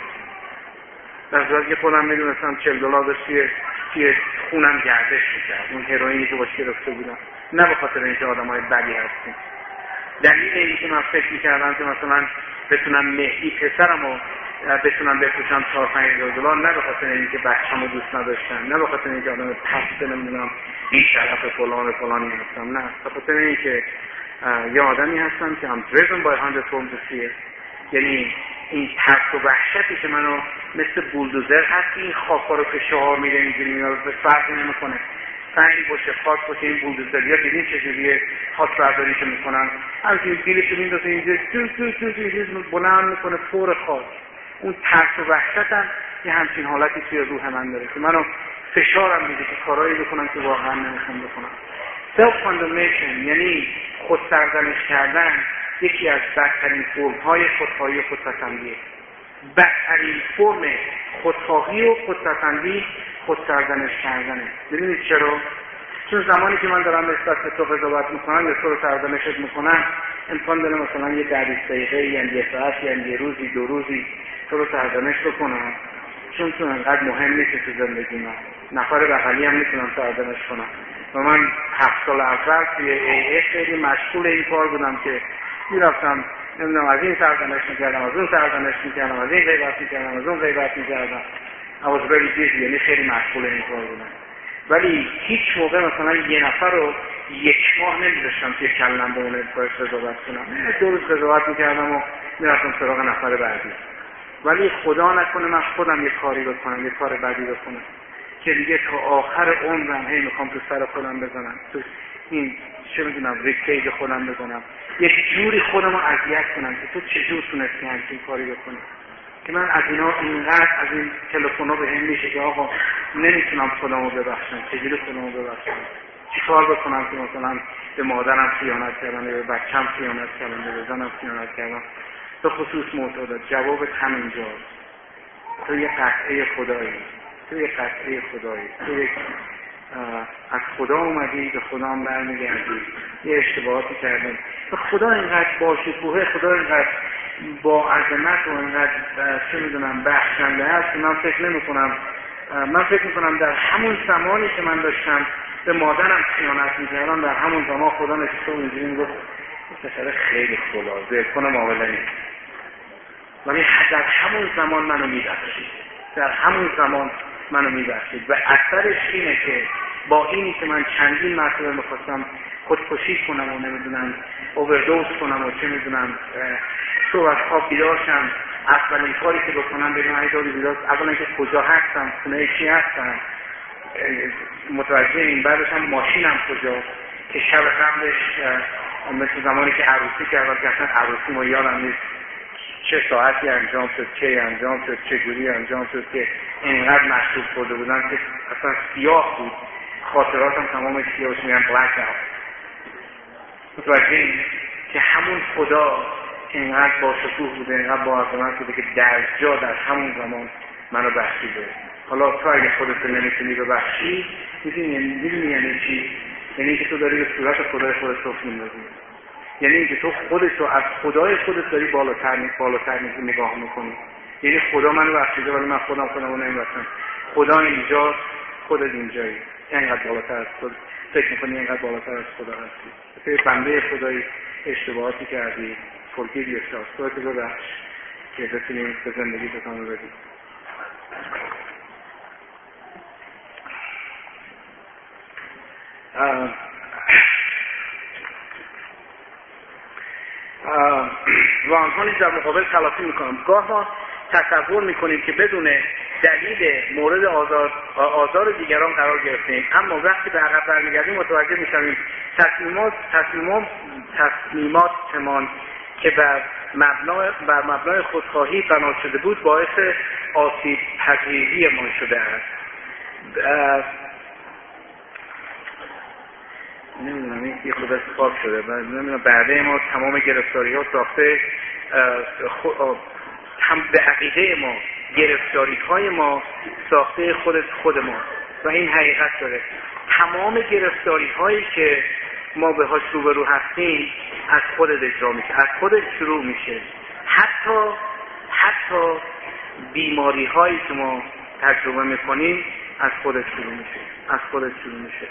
در صورتی که خودم میدونستم چهل دلار داشت توی خونم گردش میکرد، اون هروئینی که باش گرفته بودم، نه به خاطر اینکه آدمای بدی هستیم. دلیل اینی که من فکر میکردم که مثلا بتونم مهدی پسرمو بتونم بفروشم چهار پنج دلار، نه به خاطر اینکه بچه‌مو دوست نداشتم، نه به خاطر اینکه آدم پست نمیدونم بی شرف فلان و فلانی هستم، نه به خاطر اینکه یه آدمی هستم که هم driven by hundred forms of fear. یعنی این ترس و وحشتی که منو مثل بولدوزر هست، این خاک‌ها رو که شعار میده اینجوری میاد به فرق نمیکنه، سنگی باشه خاک باشه، این بولدوزریا دیدین چجوریه خاک برداری که میکنن، همچنین بیلشو میندازه اینجا تو تو تو تو بلند میکنه فور خاک. اون ترس و وحشت هم یه همچین حالتی توی روح من داره که منو فشارم میده که کارایی بکنم که واقعا نمیخوام بکنم. self condemnation یعنی خود سرزنش کردن یکی از بدترین فرم‌های خودخواهی و خودپسندیه. بدترین فرم خودخواهی و خودپسندی خود سرزنش کردنه. ببینید چرا؟ چون زمانی که من دارم نسبت به تو قضاوت میکنم یا تو رو سرزنشت میکنم، امکان داره مثلا یه ده بیست دقیقه یا یه ساعت یا یه روزی دو روزی تو رو سرزنش بکنم، چون تو انقدر مهم نیست تو زندگی من. نفر بغلی هم میتونم سرزنش کنم. و من هفت سال اول توی ای ای خیلی مشغول این کار بودم که میرفتم نمیدونم از این سرزنش میکردم، از اون سرزنش میکردم، از این غیبت میکردم، از اون غیبت میکردم. I was very busy، یعنی خیلی مشغول این کار بودم. ولی هیچ موقع مثلا یه نفر رو یک ماه نمیذاشتم توی کلم به اون کارش قضاوت کنم. دو روز قضاوت میکردم و میرفتم سراغ نفر بعدی. ولی خدا نکنه من خودم یه کاری بکنم، یه کار بدی بکنم که دیگه تا آخر عمرم هی میخوام تو سر خودم بزنم، تو این چه میدونم ریکیج خودم بزنم، یک جوری خودم رو اذیت کنم که تو چجور تونستی همچین کاری بکنی، که من از اینا اینقدر از این تلفن‌ها به هم میشه که آقا نمیتونم خودمو ببخشم، چجوری خودمو ببخشم، چی کار بکنم که مثلا به مادرم خیانت کردم، به بچه‌م خیانت کردم، به زنم خیانت کردم. به خصوص معتاد جواب همینجاست. تو یه قطعه خدایی، تو یه قطعه خدایی، تو یک از خدا اومدی به خدا هم برمیگردی، یه اشتباهاتی کردی، به خدا اینقدر باشکوهه، خدا اینقدر با عظمت و اینقدر چه میدونم بخشنده هست که من فکر نمی کنم من فکر می کنم در همون زمانی که من داشتم به مادرم خیانت میکردم، در همون زمان خدا نشسته و اینجوری میگفت پسر خیلی خلاصه کنم آوله نیست، ولی در همون زمان منو میبخشید، در همون زمان منو میبخشید. و اثرش اینه که با اینی که من چندین مرتبه میخواستم خودکشی کنم و نمیدونم اووردوز کنم و چه میدونم صبح از خواب بیدار شم، اولین کاری که بکنم بگم ای داری بیدار، اولا که کجا هستم، خونه کی هستم، متوجه این، بعدش هم ماشینم کجاست، که شب قبلش مثل زمانی که عروسی کردم که اصلا عروسی ما یادم نیست چه ساعتی انجام شد، چه انجام شد، چه جوری انجام شد که اینقدر مشروب کرده بودن که اصلا سیاه بود، خاطراتم تمام سیاه بود، میگن بلک اوت. متوجه این که همون خدا اینقدر با شکوه بوده، اینقدر با عظمت بوده که در جا در همون زمان منو بخشیده. حالا تو اگه خودت نمیتونی ببخشی، میدونی یعنی چی؟ یعنی که تو داری به صورت خدای خودت صف میندازی، یعنی اینکه تو خودت رو از خدای خودت داری بالاتر بالاتر نگاه میکنی. یعنی خدا منو بخشیده ولی من خودم خودم رو نمیبخشم. خدا اینجا، خودت اینجایی، اینقدر بالاتر از خود فکر میکنی، اینقدر بالاتر از خدا هستی. تو بنده خدایی اشتباهاتی کردی، forgive yourself، خودت رو ببخش که بتونی به زندگی ادامه بدی. و آنها نیز در مقابل تلافی میکنند. گاه ما تصور میکنیم که بدون دلیل مورد آزار, آزار دیگران قرار گرفتیم، اما وقتی به عقب برمیگردیم متوجه میشویم تصمیمات تصمیمات تصمیماتمان که بر مبنای بر مبنای خودخواهی بنا شده بود باعث آسیب پذیری ما شده است. نمیدونم این یه خود از خواب شده، نمیدونم بعده ما تمام گرفتاری ها ساخته هم به عقیده ما، گرفتاری های ما ساخته خود خود ما و این حقیقت داره. تمام گرفتاری هایی که ما به هاش روبرو هستیم از خودت اجرا میشه، از خودت شروع میشه. حتی حتی بیماری هایی که ما تجربه میکنیم از خودت شروع میشه، از خودت شروع میشه.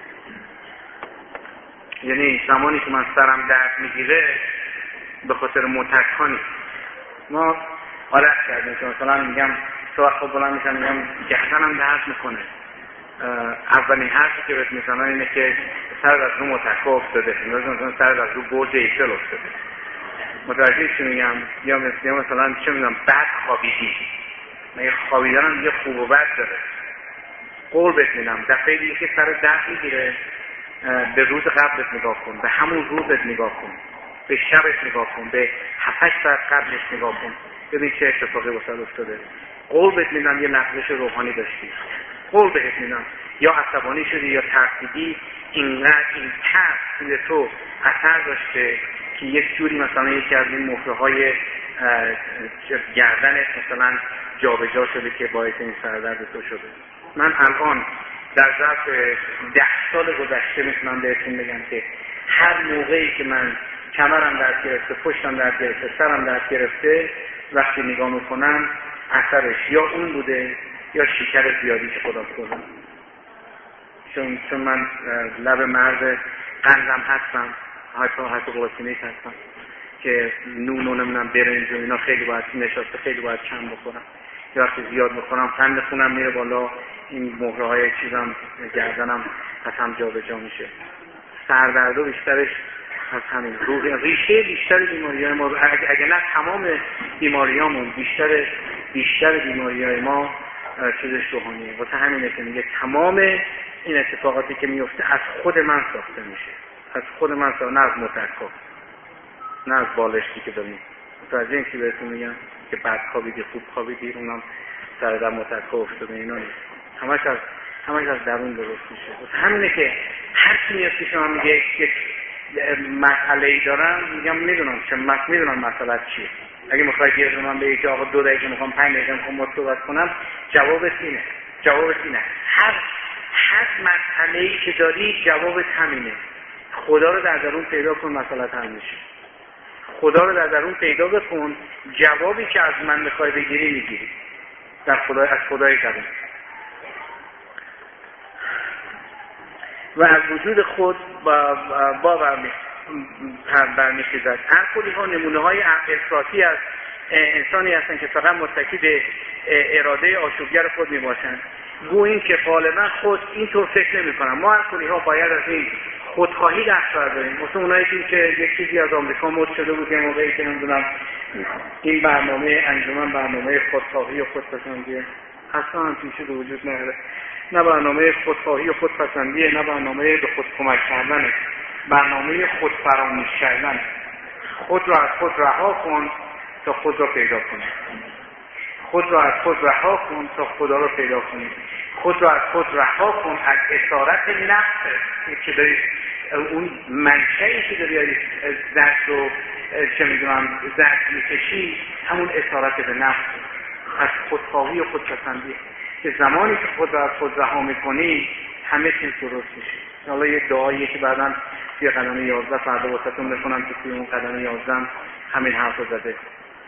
یعنی زمانی که من سرم درد میگیره به خاطر متک ها نیست. ما عادت کردیم که مثلا میگم تو خب بلند میشم میگم گردنم درد میکنه، اولین حرفی که بهت میزنن اینه که سرت از رو متکا افتاده، مثلا سرت از رو برج ایفل افتاده. متوجه چی میگم؟ یا مثلا چه میگم بد خوابیدی. مگه خوابیدن هم یه خوب و بد داره؟ قول بهت میدم دفعه دیگه که سر درد میگیره به روز قبلت نگاه کن، به همون روزت نگاه کن، به شبت نگاه کن، به هفتش ساعت قبلش نگاه کن، ببین چه اتفاقی واسه افتاده. قول بهت میدم یه نقلش روحانی داشتی، قول بهت میدم یا عصبانی شدی یا ترسیدی، اینقدر این ترس توی تو اثر داشته که یک جوری مثلا یکی از این مهره‌های گردنت مثلا جابجا شده که باعث این سردرد تو شده. من الان در ظرف ده سال گذشته میتونم بهتون بگم که هر موقعی که من کمرم درد گرفته، پشتم درد گرفته، سرم درد گرفته، وقتی نگاه میکنم اثرش یا اون بوده یا شکر زیادی که خدا خوردم. چون چون من لب مرز قندم هستم، هایپو هایپوگلیسیمیک هستم که نون و نمیدونم برنج و اینا خیلی باید نشاسته، خیلی باید کم بخورم. یا وقتی زیاد بخورم قند خونم میره بالا، این مهره های چیزم گردنم از هم جا به جا میشه. سردرد و بیشترش از همین روح ریشه بیشتر بیماری‌های ما، اگه, اگه نه تمام بیماریامون، بیشتر بیشتر بیماری‌های ما چیزش روحانیه. واسه همینه که میگه تمام این اتفاقاتی که میفته از خود من ساخته میشه، از خود من ساخته، نه از متکا، نه از بالشتی که داریم. متوجه این که بهتون میگم که بد خوابیدی خوب خوابیدی اونم سر در متکا افتاده، اینا نیست. همش از همش از درون درست میشه. واسه همینه که هر کی میاد پیش من میگه یک مسئله‌ای دارم، میگم میدونم چه مس میدونم مسئله چیه. اگه میخوای بیاد من به یک آقا دو دقیقه میخوام پنج دقیقه میخوام صحبت کنم، جوابش اینه. جوابش اینه. هر هر مسئله‌ای که داری جوابش همینه. خدا رو در درون پیدا کن، مسئله حل میشه. خدا رو در درون پیدا بکن، جوابی که از من میخوای بگیری میگیری. در خدای از خدای درون. و از وجود خود با با برمیخیزد. هر کلی ها نمونه های افراطی از انسانی هستند که فقط متکی به اراده آشوبگر خود می باشند. گو این که غالبا خود اینطور فکر نمی کنم. ما هر کلی ها باید از این خودخواهی دست برداریم. مثل اونایی که یک چیزی از آمریکا مد شده بود یه موقعی که نمیدونم این برنامه انجمن برنامه خودخواهی و خودپسندیه اصلا هم پیش وجود نداره. نه برنامه خودخواهی و خودپسندیه، نه برنامه به خود کمک کردنه، برنامه خود فراموش کردن. خود را از خود رها کن تا خود را پیدا کنی. خود را از خود رها کن تا خدا را پیدا کنی. خود را از خود رها کن از اسارت نفس که داری، اون منشأی که داری زرد رو چه میدونم زرد میکشی، همون اسارت به نفس از خودخواهی و خودپسندی که زمانی که خود را از خود رها میکنی همه چیز درست میشه. حالا یه دعاییه که بعداً توی قدم یازده فردا واسهتون بخونم که توی اون قدم یازده همین حرف رو زده.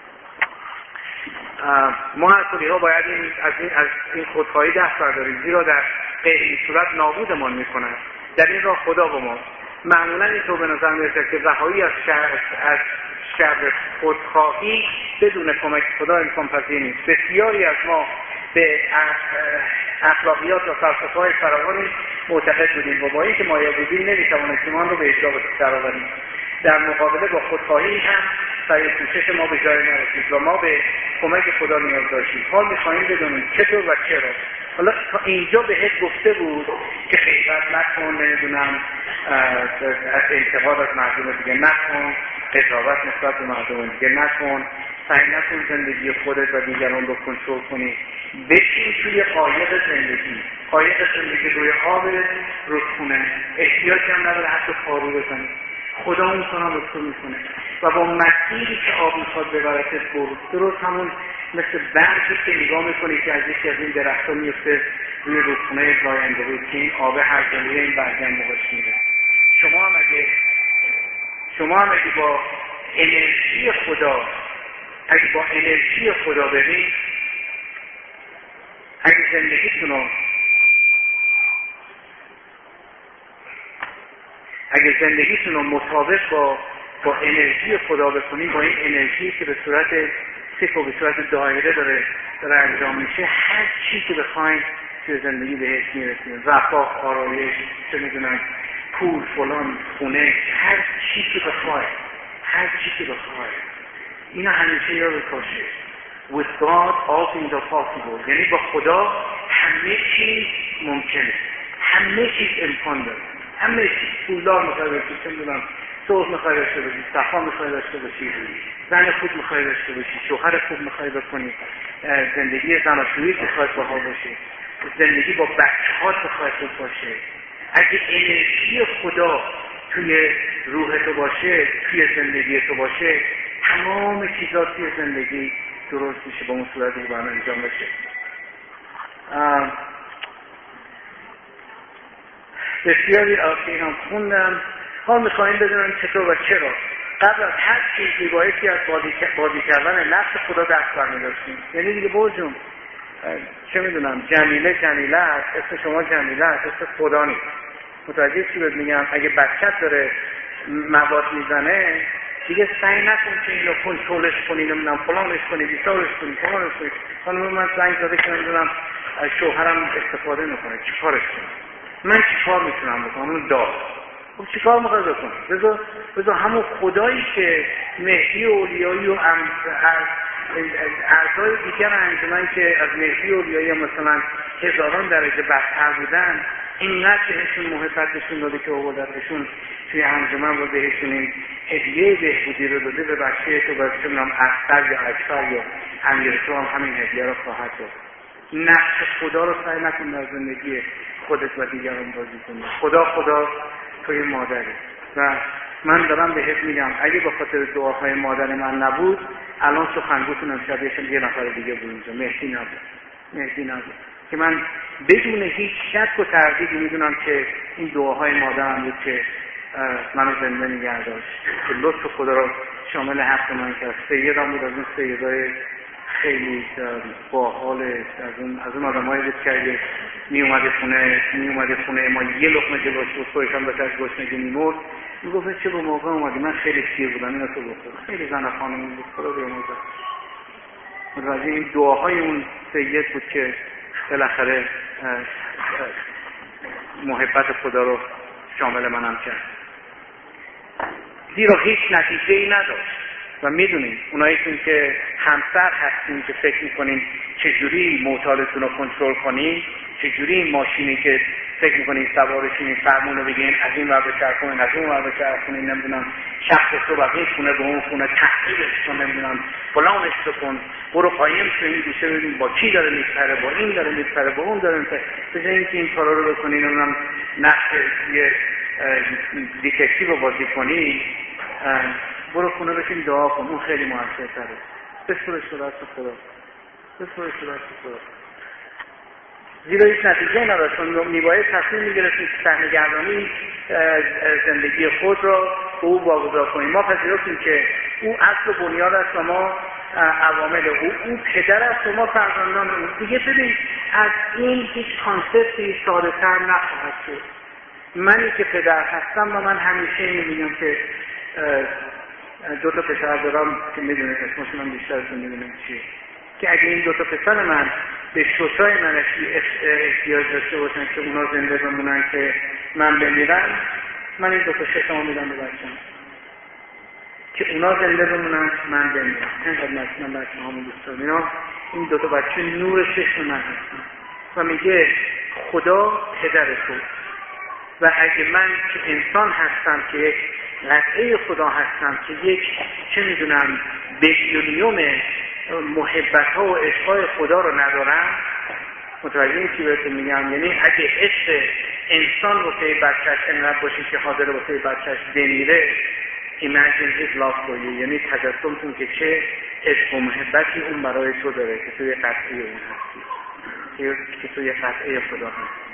ما هر کلی ها باید این از این از این خودخواهی دست برداریم، زیرا در غیر این صورت نابودمان میکنه. در این راه خدا با ما. معمولا اینطور به نظر میرسه که رهایی از شر از شر خودخواهی بدون کمک خدا امکان پذیر نیست. بسیاری از ما به اخلاقیات و فلسفه‌های فراوانی معتقد بودیم و با اینکه مایه بودیم نمیتوانستیم آن رو به اجرا درآوریم. در مقابله با خودخواهی هم سعی کوشش ما به جای نرسید و ما به کمک خدا نیاز داشتیم. حال می‌خواهیم بدونیم چطور و چرا. حالا تا اینجا بهت گفته بود که غیبت نکن، نمیدونم از انتقاد از مردم دیگه نکن، قضاوت نسبت به مردم دیگه نکن، سعی نکن زندگی خودت و دیگران رو کنترل کنی. بشین توی قایق زندگی. قایق زندگی روی آب رودخونه، احتیاجی هم نداره حتی پارو بزنی. خدا اون کارا رو تو میکنه و با مسیری که آب میخواد ببرتت برو. درست همون مثل برگی که نگاه میکنی که از یکی از این درخت‌ها میفته روی رودخونه زاینده بود که این آب هر جلوی این برگم بهش میره. شما هم اگه شما هم اگه با انرژی خدا اگه با انرژی خدا برید، اگه زندگیتون رو اگه زندگیتون رو مطابق با با انرژی خدا بکنید، با این انرژی که به صورت صفر و به صورت دایره داره داره انجام میشه، هر چی که بخواید توی زندگی بهش میرسید. رفاه، آرایش، چه میدونم پول، فلان، خونه، هر چی که بخواید هر چی که بخواید اینا همیشه یاد باشه. With God all things are possible. یعنی با خدا همه چیز ممکنه، همه چیز امکان داره، همه چیز. پولدار میخوای باشی، چه میدونم صلح میخوای داشته باشی، صفا میخوای داشته باشی، زن خوب میخوای داشته باشی، شوهر خوب میخوای بکنی، زندگی زناشویی که خواهد باها باشه، زندگی با بچه‌هات بخواد خوب باشه. اگه انرژی خدا توی روح تو باشه، توی زندگی تو باشه، تمام چیزا توی زندگی درست میشه، با اون صورتی که برنامه انجام بشه. بسیاری از اینام خوندم. حال میخواییم بدونم چطور و چرا. قبل از هر چیز میبایستی از بازی, بازی کردن نفس خدا دست برمی داشتیم. یعنی دیگه برجون چه میدونم جمیله جمیله است، اسم شما جمیله است، اسم خدا نیست. متوجه چی بهت میگم؟ اگه بچت داره مواد میزنه دیگه سعی نکن که اینو کنترلش کنی، نمیدونم فلانش کنی، بیسارش کنی، فلانش کنی. خانم من زنگ زده که نمیدونم شوهرم استفاده میکنه، چی کارش کنم؟ من چی کار میتونم بکنم؟ اون داد خب چی کار میخوای بکنم؟ بذار بذار همون خدایی که مهدی اولیایی و ام اعضای دیگر انجمن که از مهدی اولیایی مثلا هزاران درجه برتر بودن، اینقدر بهشون محبتشون داده که آوردتشون توی انجمن و بهشون این هدیه بهبودی رو داده. به بچه تو باید چه میدونم اکثر یا اکثر یا امیر تو هم همین هدیه رو خواهد داد. نقش خدا رو سعی نکن در زندگی خودت و دیگران بازی کنی. خدا خدا توی مادری و من دارم بهت میگم اگه به خاطر دعاهای مادر من نبود الان سخنگوتون امشب یه نفر دیگه بود اینجا، مهدی نبود مهدی نبود که من بدون هیچ شک و تردیدی میدونم که این دعاهای مادرم بود که منو زنده نگه داشت، که لطف خدا رو شامل حق من کرد. سیدم بود، از اون سیدای خیلی باحال، از اون از اون آدمایی بود که می اومده خونه می اومده خونه ما یه لقمه جلوش بود، خودش هم بهش گشنگی میمرد، میگفت چه به موقع اومدی، من خیلی پیر بودم اینو تو بخور. خیلی زن خانمی بود، خدا بیامرزه. متوجه این دعاهای اون سید بود که بالاخره محبت خدا رو شامل منم کرد. زیرا هیچ نتیجه ای نداشت و میدونیم اوناییتون که همسر هستین که فکر میکنین چجوری موتورتون رو کنترل کنین، چجوری این ماشینی که فکر میکنین سوارشین فرمون رو بگین از این ور بچرخونین از اون ور بچرخونین، نمیدونم شب صبح از این خونه به اون خونه تحقیلش کن، نمیدونم فلانش بکن، برو قایم شو این گوشه ببین با کی داره میپره، با این داره میپره، با اون داره میپره. به جای اینکه این کارا رو بکنین، نمیدونم نقش یه دیتکتیو رو بازی کنین، برو خونه بشین دعا کن، اون خیلی موثرتره. بسپرش به دست خدا، بسپرش به دست خدا. زیرا هیچ نتیجه نداشت. میباید تصمیم میگرفتیم که سهمگردانی زندگی خود را به او واگذار کنیم. ما پذیرفتیم که او اصل و بنیاد است و ما عوامل او، او پدر است و ما فرزندان او. دیگه ببین از این هیچ کانسپتی ساده تر نخواهد شد. منی که پدر هستم و من همیشه میگم که دو تا پسر دارم که میدونید اسمشون هم بیشتر از میدونم چیه، که اگه این دو تا پسر من به شوشای من احتیاج داشته باشن که اونا زنده بمونن که من بمیرم، من این دو تا ششمو میدم به بچه‌م. که اونا زنده بمونن من بمیرم. اینقدر مثلا بچه همون دوست دارم. اینا این دوتا بچه نور چشم من هستن و میگه خدا پدر تو و اگه من که انسان هستم که یک قطعه خدا هستم که یک چه میدونم بیلیونیوم محبت ها و عشقای خدا رو ندارم، متوجه این چی بهتون میگم؟ یعنی اگه عشق انسان واسه بچهش انقدر باشه که حاضر واسه بچهش بمیره، imagine his love for you، یعنی تجسمتون که چه عشق و محبتی اون برای تو داره که تو یه قطعه اون هستی، که تو یه قطعه خدا هستی.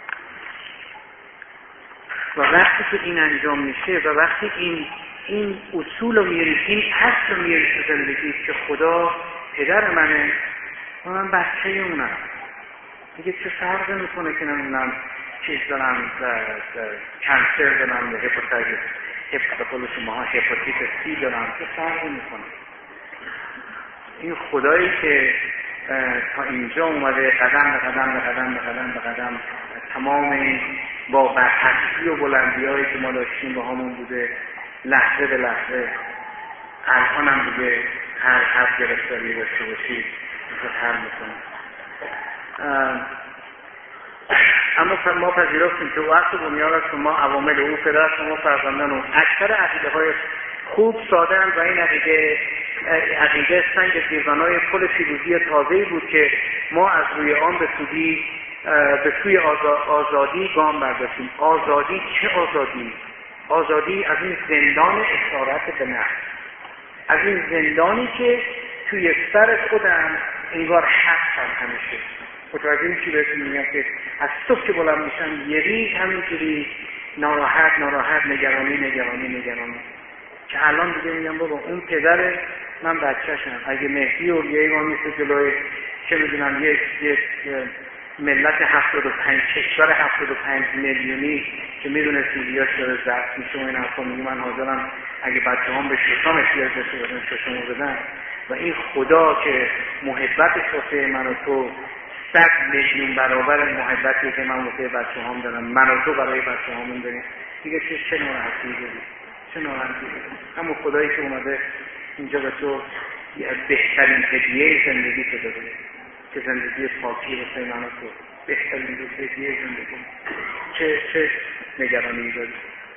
و وقتی که این انجام میشه و وقتی این این اصول رو میارید، این اصل رو میارید تو زندگی که خدا پدر منه و من بچه اونم، دیگه چه فرق میکنه که نمیدونم چیز دارم، کنسر دارم، هپاتیتس هپاتیتس ماها هپاتیتس سی دارم، چه فرق میکنه؟ این خدایی که تا اینجا اومده قدم به قدم به قدم به قدم به قدم تمام با برحقی و بلندی هایی که ما داشتیم با همون بوده، لحظه به لحظه الان هم دیگه هر حرف گرفتاری داشته باشید میخواد حل میکنه. اما ما پذیرفتیم که وقت بنیاد است ما عوامل او پدر شما فرزندان و اکثر عقیده های خوب ساده هم و این عقیده عقیده سنگ زیربنای پل فیروزی تازه‌ای بود که ما از روی آن به سودی به سوی آزادی گام برداشتیم. آزادی چه آزادی؟ آزادی از این زندان اسارت به نفس، از این زندانی که توی سر خودم انگار حق همیشه. متوجه چی بهتون میگم که از صبح که بلند میشم یه ریز همینجوری ناراحت ناراحت نگرانی نگرانی نگرانی که الان دیگه میگم بابا اون پدر من بچه‌شم. اگه مهدی و یه ایوان میشه جلوی چه میدونم یک یک ملت هفتاد و پنج کشور هفتاد و پنج میلیونی که میدونه سیلیاش داره ضبط میشه و این حرفا میگه من حاضرم اگه بچه هم به ششم احتیاج داشته باشن ششم رو بدن و این خدا که محبتش واسه من و تو صد میلیون برابر محبتی که من واسه بچه هم دارم، من و تو برای بچه همون داریم، دیگه چه چه ناراحتی داری؟ چه ناراحتی داری؟ همون خدایی که اومده اینجا به تو بهترین هدیه زندگی تو داده که زندگی پاکی واسه من و تو، بهترین هدیه زندگی، چه چه نگرانی داری؟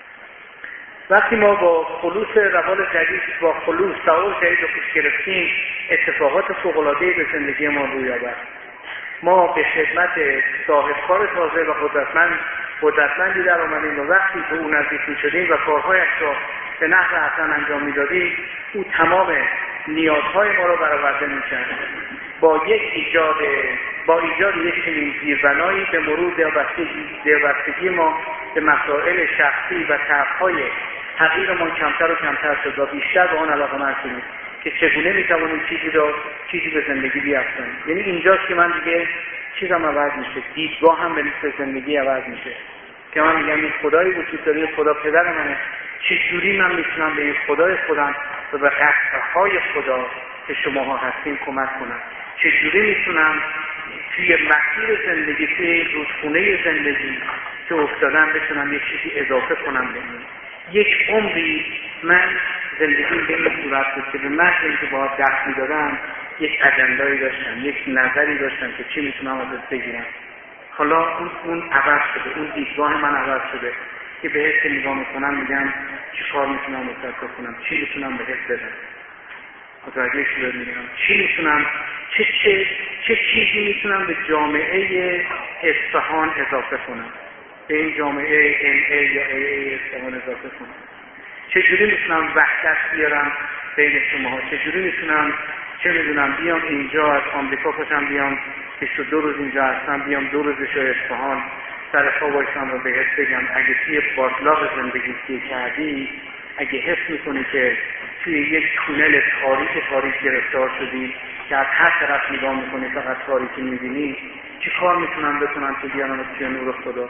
وقتی ما با خلوص روال جدید با خلوص سوال جدید رو پیش گرفتیم، اتفاقات فوق‌العاده‌ای به زندگی ما روی آورد. ما به خدمت صاحبکار تازه و قدرتمند قدرتمندی در آمدیم و وقتی به او نزدیک می‌شدیم و کارهایش را به نحو احسن انجام می‌دادیم، او تمام نیازهای ما را برآورده می‌کرد. با یک ایجاد با ایجاد یک چنین زیربنایی به مرور دلبستگی ما به مسائل شخصی و طرح‌های حقیرمان کمتر و کمتر شد و بیشتر به آن علاقه‌مند شدیم که چگونه می‌توانیم چیزی را چیزی به زندگی بیافکنیم. یعنی اینجاست که من دیگه چیزم عوض میشه، دیدگاه هم به نسبت زندگی عوض میشه که من میگم این خدایی وجود داره، خدا پدر منه، چجوری من میتونم به این خدای خودم و به قطعه‌های خدا که شماها هستین کمک کنم؟ چجوری میتونم توی مسیر زندگی، توی رودخونه زندگی که افتادم بتونم یک چیزی اضافه کنم به این؟ یک عمری من زندگی به این صورت بود که به محض اینکه باید دست میدادم یک اجندایی داشتم، یک نظری داشتم که چی میتونم ازت بگیرم. حالا اون اون عوض شده، اون دیدگاه من عوض شده که بهت که نگاه میکنم میگم چی کار میتونم واسه کنم، چی میتونم بهت بدم. متوجه شده میگم چی میتونم، چه چه چه چیزی میتونم به جامعه اصفهان اضافه کنم، به این جامعه ام ای یا ای ای اصفهان اضافه کنم. چجوری میتونم وحدت بیارم بین شماها؟ چجوری میتونم چه میدونم بیام اینجا از آمریکا پاشم بیام بیست و دو روز اینجا هستم، بیام دو روزش رو اصفهان سر پا بایستم و بهت بگم اگه توی باطلاق زندگی که کردی، اگه حس میکنی که توی یک تونل تاریک تاریک گرفتار شدی که از هر طرف نگاه میکنی فقط تاریکی میبینی، چی کار میتونم بکنم که بیارم توی نور خدا؟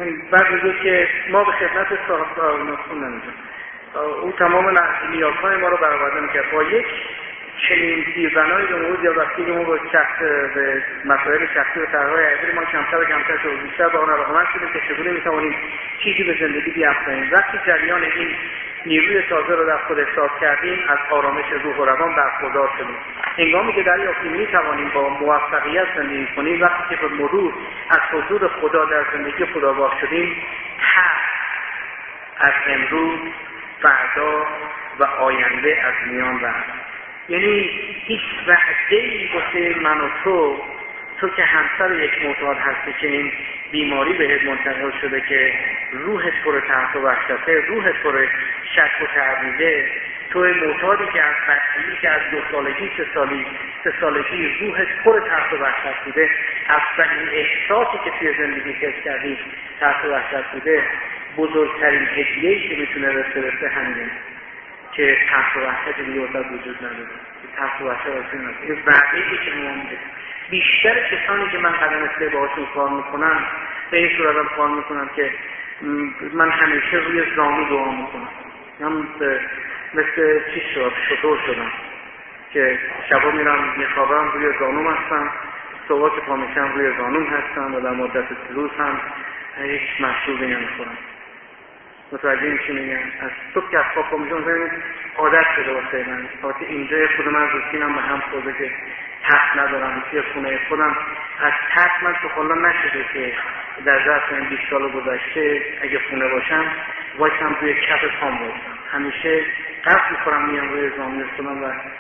بعد میگه که ما به خدمت صاحب نخون نمیدونم او تمام نیازهای ما رو برآورده میکرد. با یک چنین پیرزنایی به موضوع یا وقتی که ما با شخص به مسائل شخصی و طرحهای عزیزی ما کمتر و کمتر شد بیشتر با آن علاقه‌مند شدیم که چگونه میتوانیم چیزی به زندگی بیافزاییم. وقتی جریان این نیروی تازه رو در خود احساس کردیم از آرامش روح و روان برخوردار شدیم. هنگامی که دریافتیم میتوانیم با موفقیت زندگی کنیم وقتی که به مرور از حضور خدا در زندگی خداگاه شدیم، ترس از امروز، فردا و آینده از میان رفت. یعنی هیچ وعده‌ای واسه من و تو تو که همسر یک معتاد هستی که این بیماری بهت منتقل شده که روحت پر ترس و وحشته، روحت پر شک و تردیده، تو معتادی که از بچگی که از دو سالگی سه سالی سه سالگی روحت پر ترس و وحشت بوده، اولین احساسی که توی زندگی حس کردی ترس و وحشت بوده، بزرگترین هدیه‌ای که میتونه رسه رسه همینه که ترس و وحشت دیگه واسه وجود نداره، که ترس و وحشت واسه نداره. این وعده‌ای که ما میده بیشتر کسانی که من قدم سه باهاشون کار میکنم به این صورت هم کار میکنم که من همیشه روی زانو دعا میکنم. من مثل چی شد شطور شدم که شبا میرم میخوابم روی زانوم هستم، صبح که پا میشم روی زانوم هستم و در مدت روز هم هیچ مشروبی نمیخورم. متوجه میشی میگم از صبح که از خواب پا میشم زمین عادت شده واسه من. البته اینجا خود من روتینم به هم خورده که تخت ندارم توی خونه خودم. از تخت من تو حالا نشده که در ظرف این بیست سال گذشته اگه خونه باشم وایسم روی کف پام باشم. همیشه قصد میخورم میام روی زانوی خودم و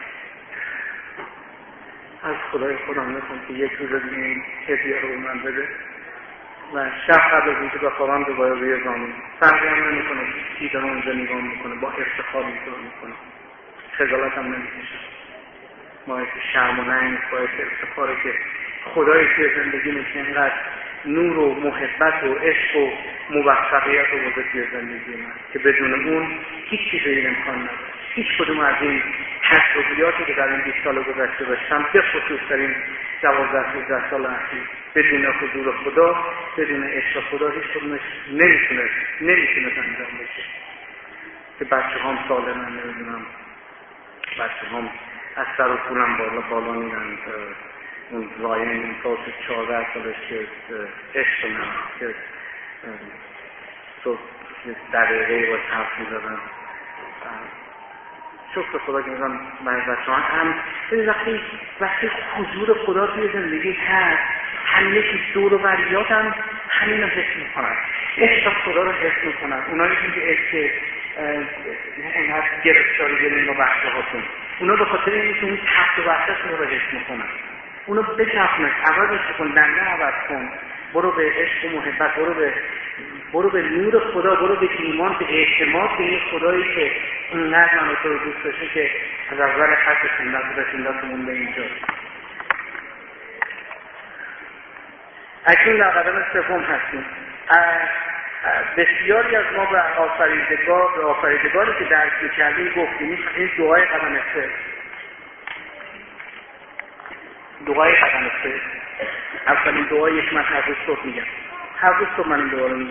از خدای خودم میخوام که یک روز دیگه این هدیه رو من بده و شب قبل از اینکه بخوابم دوباره روی زانو. فرقی هم نمیکنه کی دارم اونجا نگاه میکنه، با افتخار نگاه میکنه، خجالت هم نمیکشم. ما که شرم و ننگ باید افتخاره که خدایی توی زندگی میشه اینقدر نور و محبت و عشق و موفقیت و بوده توی زندگی من که بدون اون هیچ چیزی امکان نداره. هیچ کدوم از این تجربیاتی که در این بیست سال گذشته داشتم به خصوص در این دوازده سیزده سال اخیر بدون حضور خدا، بدون عشق خدا هیچ کدومش نمیتونه نمیتونه انجام بشه. که بچه هم سالمن نمیدونم بچه هم از سر و پولم بالا بالا میرن. اون راین این کاس چهارده سالش که عشق من که تو دقیقه و حرف میزدن. شکر خدا که میزن من بچه هم وقتی وقتی حضور خدا توی زندگی هست همینه که دور و بریات هم همین رو حس میکنن، عشق خدا رو حس میکنن. اونایی که عشق اینقدر گرفتاری دارین با بچه هاتون، اونا به خاطر اینکه اون تحت و وحشت رو حس میکنن. اونو بچفنش، عوضش کن، دنده عوض کن، برو به عشق و محبت، برو به برو به نور خدا، برو به ایمان، به اعتماد به این خدایی که اونقدر منو تو رو دوست داشته که از اول خط سنت رسوندتمون به اینجا. اکنون در قدم سوم هستیم. بسیاری از ما به آفریدگار به آفریدگاری که درک می‌کردیم گفتیم این دعای قدم سه. دعای قدم سه. اولین دعای یک من هر روز صبح میگم. هر روز صبح من این دعا رو میگم.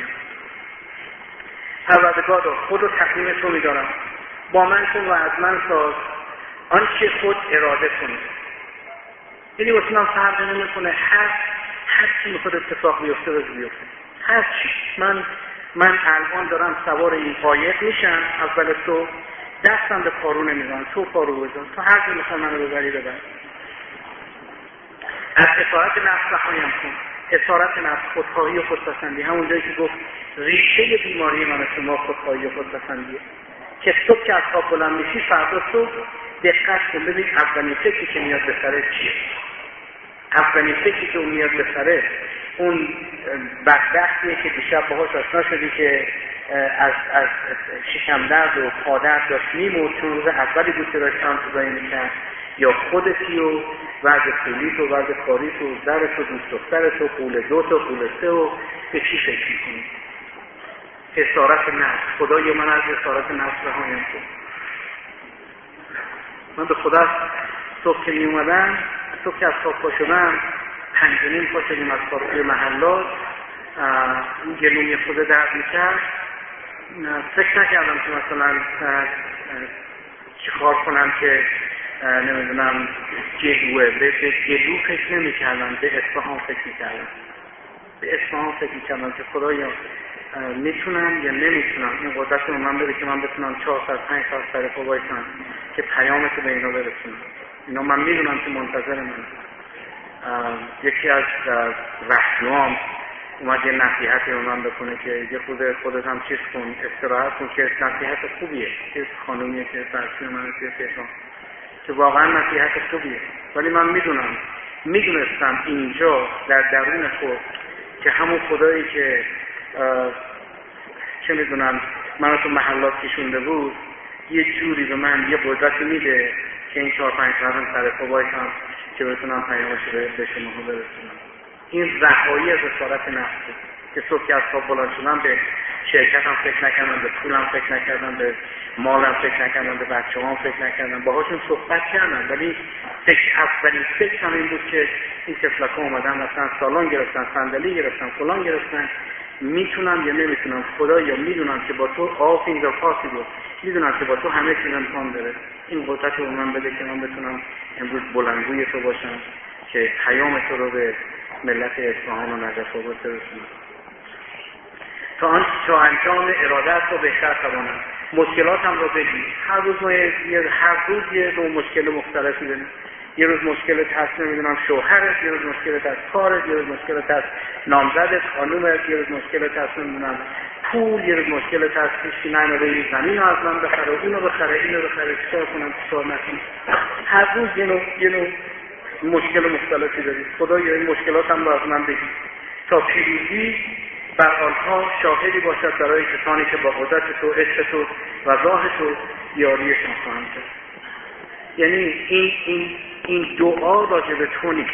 پروردگارا خود و تقدیم تو میدارم. با من کن و از من ساز آنچه خود اراده کنی. یعنی واسه من فرق نمیکنه هر هر چی میخواد اتفاق بیفته روز بیفته. هر چی. من من الان دارم سوار این قایق میشم، اول تو دستم به پارو نمیزنم، تو پارو بزن، تو هر جا میخوای منو ببری ببر. از اطاعت نفس رهایم کن. اطاعت نفس، خودخواهی و خودپسندی، همون جایی که گفت ریشه بیماری من شما خودخواهی و خودپسندیه. که صبح که از خواب بلند میشی فردا صبح دقت کن ببین اولین فکری که میاد به سرت چیه. اولین فکری که اون میاد به سرت اون بدبختیه که دیشب باهاش آشنا شدی که از از شکم درد و پا درد داشت میمرد چون روز اولی بود که داشت انتظاری میکرد، یا خودتی و وضع پولیت و وضع کاریت و زرت و دوست دخترت و قول دوت و قول سه و به چی فکر میکنی؟ اسارت نفس. خدای من از اسارت نفس رهایم کن. من به خدا صبح که می اومدم، صبح که از خواب پا شدم، پنج و نیم پا شدیم از کافه محلات، گلوی خود درد میکرد، فکر نکردم که مثلا چیکار کنم که نمیدونم گلوه، به گلو فکر نمیکردم، به اصفهان فکر میکردم به اصفهان فکر میکردم که خدایا میتونم یا نمیتونم این قدرت رو من بده که من بتونم چهار ساعت پنج ساعت سر پا بایستم که پیامت رو به اینا برسونم. اینا من میدونم که منتظر من. یکی از وحشیام اومد یه نصیحتی رو من بکنه که یه خود خودت هم چیز کن، استراحت کن، که نصیحت خوبیه که خانومیه که درسی من توی تهران که واقعا نصیحت خوبیه، ولی من میدونم میدونستم اینجا در درون خود که همون خدایی که چه میدونم منو تو محلات کشونده بود یه جوری به من یه قدرتی میده که این چهار پنج ساعت هم سر پا بایستم که بتونم پیامش رو به شما برسونم. این رهایی از اسارت نفسه که صبح که از خواب بلند شدم به شرکتم فکر نکردم، به پولم فکر نکردم، به مالم فکر نکردم، به بچه‌هام فکر نکردم، باهاشون صحبت کردم، ولی فکر اولین فکرم این بود که این طفلک‌ها اومدن مثلا سالن گرفتن، صندلی گرفتن، فلان گرفتن، میتونم یا نمیتونم. خدا یا میدونم که با تو آف اینجا پاسی بود، میدونم که با تو همه چیز امکان داره. این قدرت رو من بده که من بتونم امروز بلندگوی تو باشم که پیام تو رو به ملت اصفهان و نجف آباد برسونم تا آن تا انجام ارادت رو بهتر توانم. مشکلاتم رو بگی. هر روز ما یه هر روز یه نوع مشکل مختلفی داریم. یه روز مشکلت هست نمیدونم شوهرت، یه روز مشکلت هست کارت، یه روز مشکلت هست نامزدت، خانومت، یه روز مشکلت هست نمیدونم پول، یه روز مشکلت هست کسی نمیده این زمین رو از من بخره، اونو بخره، اینو بخره، چیکار کنم چیکار نکنم. هر روز یه نوع یه نوع مشکل مختلفی داریم. خدا یا این مشکلاتم رو از من بگی تا پیروزی بر آنها شاهدی باشد برای کسانی که با قدرت تو، عشق تو و راه تو یاریشان خواهند کرد. یعنی این این این دعا راجع به تو نیست.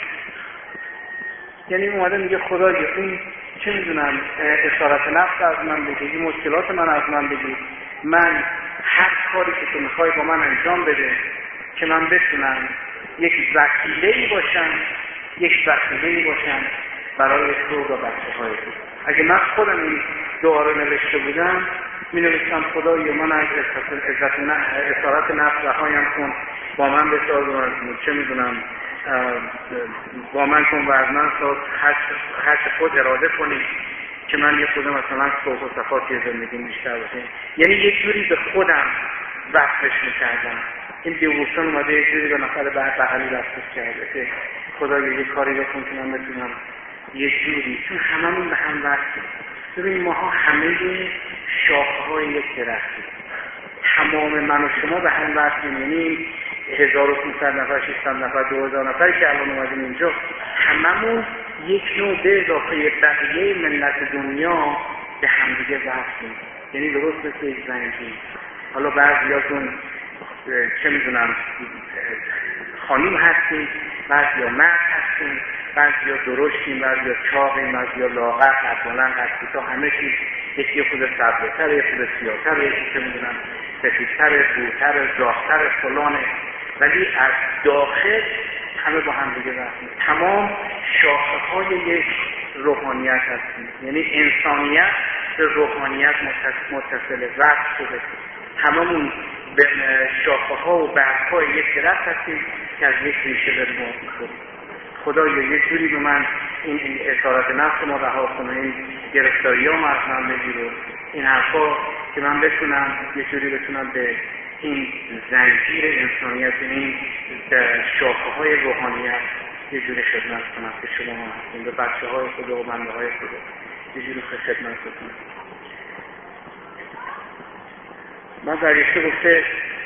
یعنی اومده میگه خدایا این چه میدونم اسارت نفس از من بگی، این مشکلات من از من بگی، من هر کاری که تو میخوای با من انجام بده که من بتونم یک وسیله‌ای باشم یک وسیله‌ای باشم برای تو و بچه‌های تو. اگه من خودم این دعا رو نوشته بودم می نوشتم خدایا من از عزت اسارت نفس رهایم کن، با من بساز و چه میدونم با من کن و از من ساز، هر چه خود اراده کنی که من یه خودم مثلا صوت و صفاتی زندگیم بیشتر باشه. یعنی یک جوری به خودم وقفش میکردم. این دیوستان اومده یک جوری به نفر بغلی وقفش کرده که خدایا یه کاری بکن که من بتونم یه جوری، چون هممون به هم وقتیم. ببین ماها همه شاخه‌های یک درختیم، تمام من و شما به هم وقتیم. یعنی هزار و پانصد نفر، ششصد نفر، دو هزار نفری که الان اومدیم اینجا هممون یک نوع به اضافه بقیه ملت دنیا به همدیگه وقتیم. یعنی درست مثل یک زنجیر. حالا بعضیاتون چه میدونم خانم هستیم، بعضیا مرد هستیم، بعضیا درشتیم، بعضیا چاقیم، بعضیا لاغر، قد بلند، قد کوتاه، همه چیز یکی خود سبزتره، یکی خود سیاه‌تره، یکی چه میدونم سفیدتره، بورتره، زاغ‌تره، فلانه، ولی از داخل همه با هم دیگه وصلیم. تمام شاخه‌های یک روحانیت هستیم. یعنی انسانیت به روحانیت متصله، وصل شده. هممون به شاخه‌ها و برگ‌های یک درخت هستیم که از یک ریشه داریم می‌خوریم. خدایا یه جوری به من این اسارت نفس ما رها کنه، این گرفتاری‌ها از من بگیره، این حرفا که من بتونم یه جوری بتونم به این زنجیر انسانیت، این شاخه‌های روحانیت یه جوری خدمت کنم که شما هستیم، به بچه‌های خدا و بنده‌های خدا یه جوری خدمت کنم. من در یکی گفته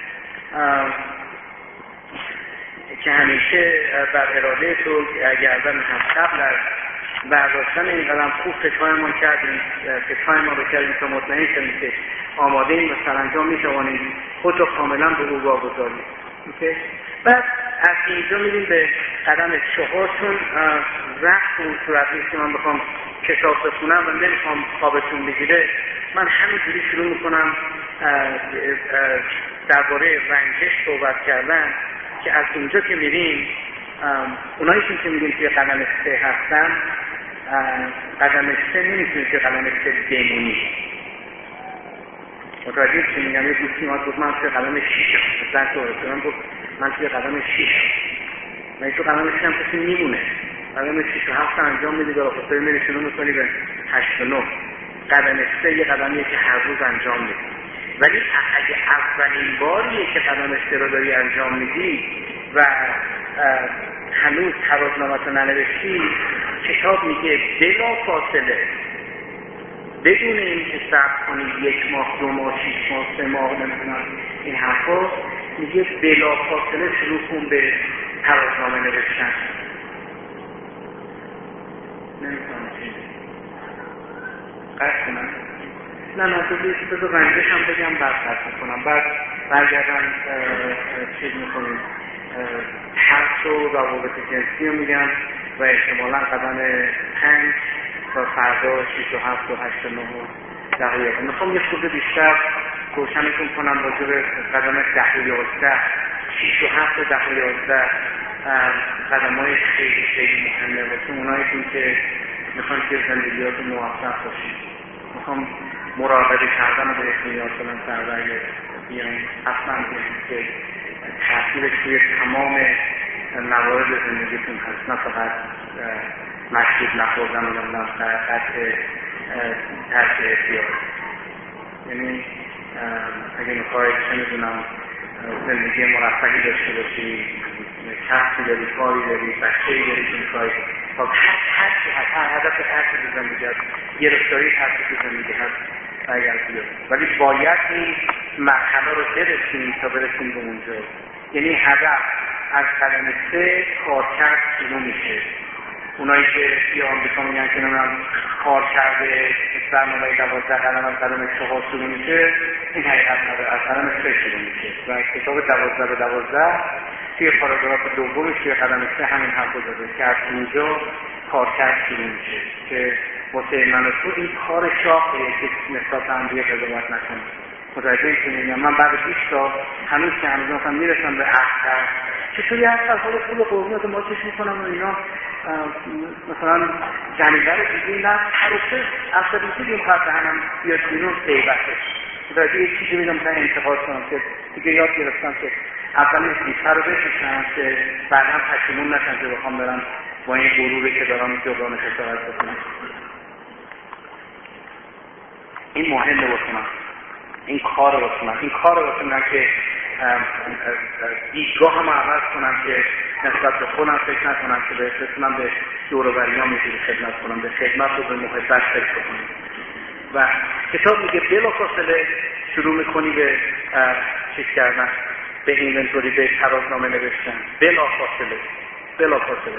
که همیشه بر اراده تو گردن هم قبل از برداشتن این قدم خوب فکرهای ما کردیم، فکرهای ما رو کردیم تا مطمئن شدیم که آماده این و سرانجام میتوانیم خود رو کاملا به او واگذاریم. بعد از اینجا میریم به قدم چهار، چون وقت اون صورت نیست که من بخوام کتاب بخونم و نمیخوام خوابتون بگیره، من همینجوری شروع میکنم درباره رنجش صحبت کردن که از اینجا که میریم اونایشون که میگیم توی قدم سه هستن قدم سه نمیتونه که قدم سه بمونی. متوجه چی میگم؟ یه دوستی ما گفت من توی قدم شیشم، زن تو رسولم گفت من توی قدم شیشم، من تو قدم شیشم کسی میمونه، قدم شیش و هفت انجام میدی برای خود میری شروع میکنی به هشت و نه. قدم سه یه قدمیه که هر روز انجام میدی، ولی اگه اولین باریه که قدم سه رو داری انجام میدی و هنوز ترازنامه‌تو ننوشتی، کتاب میگه بلا فاصله بدون اینکه صبر کنی یک ماه دو ماه شیش ماه سه ماه نمیدونم این حرفا، میگه بلا فاصله شروع کن به ترازنامه نوشتن. نمیتونم چیزی قرد کنم نه نه تو بذار رنجش هم بگم بعد قرد میکنم، بعد برگردم چیز میکنیم حرف و روابط جنسی رو میگم و احتمالا قدم پنج و فردا شیش و هفت و هشت و نه و ده و یازده. میخوام یه خورده بیشتر روشنتون کنم راجع به قدم ده و یازده. شیش و هفت و ده و یازده قدم های خیلی خیلی مهمه واسه اونایتون که میخوان که زندگیاتون موفق باشید. میخوام مراقبه کردن رو بهتون یاد کنم سر اگه بیان اصلا که تأثیرش توی تمام موارد زندگیتون هست، نه فقط مشروب نخوردن و نه قطع ترک احتیاط. یعنی اگه میخوای چه میدونم زندگی مرفهی داشته باشی، کسبی داری، کاری داری، بچه‌ای داری که میخوای هر هرچی هست، هر هدف هرچی تو زندگی هست، گرفتاری هرچی تو زندگی هست اگر بیاد، ولی باید این مرحله رو برسیم تا برسیم به اونجا. یعنی هدف از قدم سه کارکرد شروع میشه. اونایی که توی آمریکا میگن که نمیدونم کار کرده برنامه دوازده قدم از قدم چهار شروع میشه، این حقیقت نداره، از قدم سه شروع میشه و کتاب دوازده به دوازده توی پاراگراف دومش توی قدم سه همین حرف رو داده که از اونجا کارکرد شروع میشه که واسه من و تو این کار شاقه که نسبت هم دیگه قضاوت نکنه. متوجه که میگم من بعد بیست سال هنوز که هنوز مثلا میرسم به عقل چطوری هست از حال خوب قربونات ما چش میکنم و اینا مثلا جنیبه رو دیدی نه حرسه اصلا دیدیم خواهد هم بیاد بیرون قیبتش. متوجه یک چیزی میگم مثلا انتقاد کنم که دیگه یاد گرفتم که اولی بیتر رو بششم که بعدم پشیمون نشن که بخوام برم با این غروری که دارم جبران خسارت بکنم. این مهمه واسه من، این کار واسه من، این کار واسه من که دیدگاه هم عوض کنم که نسبت به خودم فکر نکنم که به بتونم به دور و بریام میتونی خدمت کنم، به خدمت و به محبت فکر کنم. و کتاب میگه بلافاصله شروع میکنی به چیز کردن، به اینونتوری، به ترازنامه نوشتن. بلافاصله بلافاصله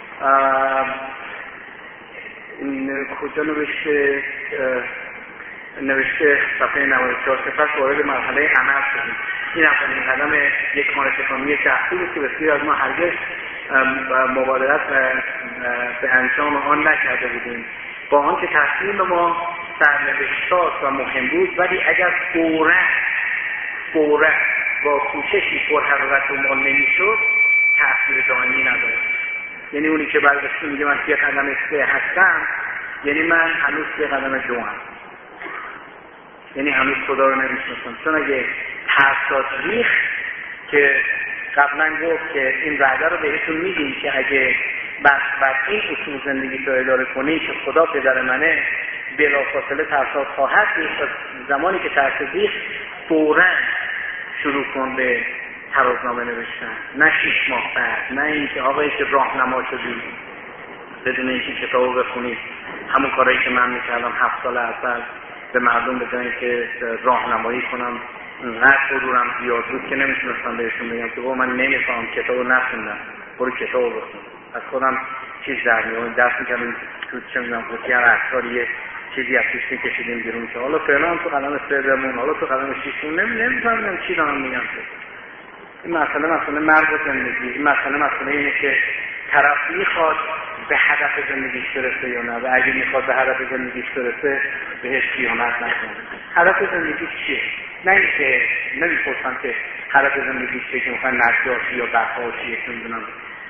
این کجا نوشته؟ نوشته صفحه نود و چهار. سپس وارد مرحله عمل شدیم. این اولین قدم یک مارکتینگ شخصی بود که بسیاری از ما هرگز مبادرت به انجام آن نکرده بودیم، با آنکه تصمیم ما سرنوشت‌ساز و مهم بود، ولی اگر فوراً فوراً با کوششی پرحرارت دنبال نمی‌شد تأثیر دائمی نداشت. یعنی اونی که برگشت میگه من یه قدم سه هستم، یعنی من هنوز یه قدم دو هم، یعنی هنوز خدا رو نمیشناسم. چون اگه ترسات ریخ که قبلا گفت که این وعده رو بهتون میدیم که اگه بس بس این اصول زندگی رو اداره کنی که خدا پدر منه، بلافاصله ترسات خواهد ریخت. زمانی که ترس ریخ فوراً شروع کن به ترازنامه نوشتن، نه شیش ماه بعد، نه اینکه آقایی که راهنما شدی بدون اینکه کتابو بخونید همون کارهایی که من میکردم هفت سال اول به مردم بزنیم که راهنمایی کنم. اینقدر حضورم زیاد بود که نمیتونستم بهشون بگم که با من نمیفهم کتابو نخوندم، برو کتابو بخون. از خودم چیز در میون دست میکردم تو چه میدونم خودی هر اکتار یه چیزی از توش میکشیدیم بیرون که حالا فعلا تو قدم سه بمون، حالا تو قدم شیشون نمیفهمیدم چی دارم میگم. این مسئله مسئله مرگ و زندگی. این مسئله مسئله اینه که طرف میخواد به هدف زندگیش برسه یا نه، و اگه میخواد به هدف زندگیش برسه بهش خیانت نکنه. هدف زندگیش چیه؟ نه اینکه نمیپرسم که هدف زندگیش چیه که میخواد نجاشی یا بقاشی یا نمیدونم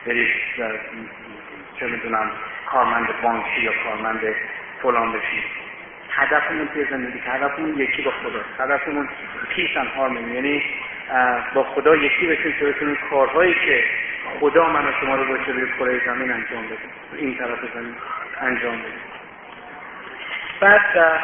برید چه میدونم کارمند بانکی یا کارمند فلان بشید. هدفمون توی زندگی، هدفمون یکی با خداست. هدفمون پیس اند هارمونی، یعنی با خدا یکی بشیم که بتونیم کارهایی که خدا من و شما رو باشه روی کره زمین انجام بده، این طرف زمین انجام بده. بعد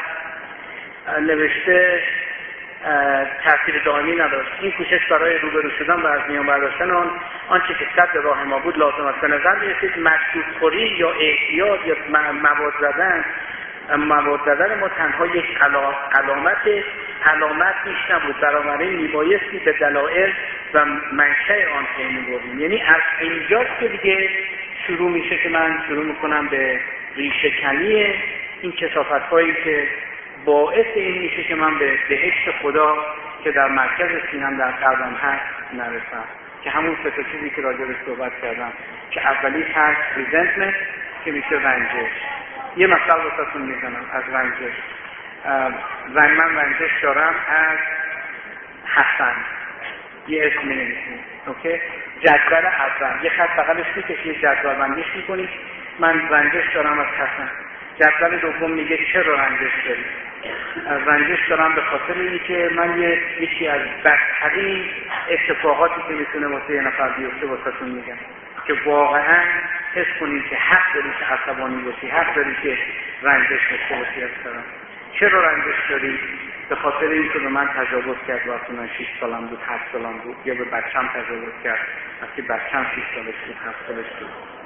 نوشته تأثیر دائمی نداشت. این کوشش برای روبرو شدن و از میان برداشتن آن آنچه که صد راه ما بود لازم است. به نظر می‌رسید مشروب خوری یا اعتیاد یا مواد زدن مواد زدن ما تنها یک علامت علامت نیش نبود، بنابراین میبایستی به دلایل و منشأ آن پی می‌بردیم. یعنی از اینجاست که دیگه شروع میشه که من شروع میکنم به ریشه کنی این کثافت‌هایی که باعث این میشه که من به بهشت خدا که در مرکز سینم در قلبم هست نرسم، که همون سه تا چیزی که راجع بهش صحبت کردم که اولی هست ریزنتمنت که میشه رنجش. یه مثال واسهتون میزنم از رنجش. زن من رنجش دارم از حسن، یه اسم می‌نویسیم، اوکی؟ جدول اول یه خط بغلش می‌کشی، جدول بندیش می‌کنی. من رنجش دارم از حسن. جدول دوم میگه چرا رنجش داری؟ رنجش دارم به خاطر اینکه من یه یکی از بدترین اتفاقاتی که میتونه واسه یه نفر بیفته واسهتون میگم که واقعا حس کنید که حق داری که عصبانی باشی، حق داری که رنجش داشته باشی. از طرف چرا رنجش داری؟ به خاطر اینکه به من تجاوز کرد وقتی من شش سالم بود، هفت سالم بود، یا به بچه‌م تجاوز کرد وقتی بچه‌م شش سالش بود، هفت سالش بود.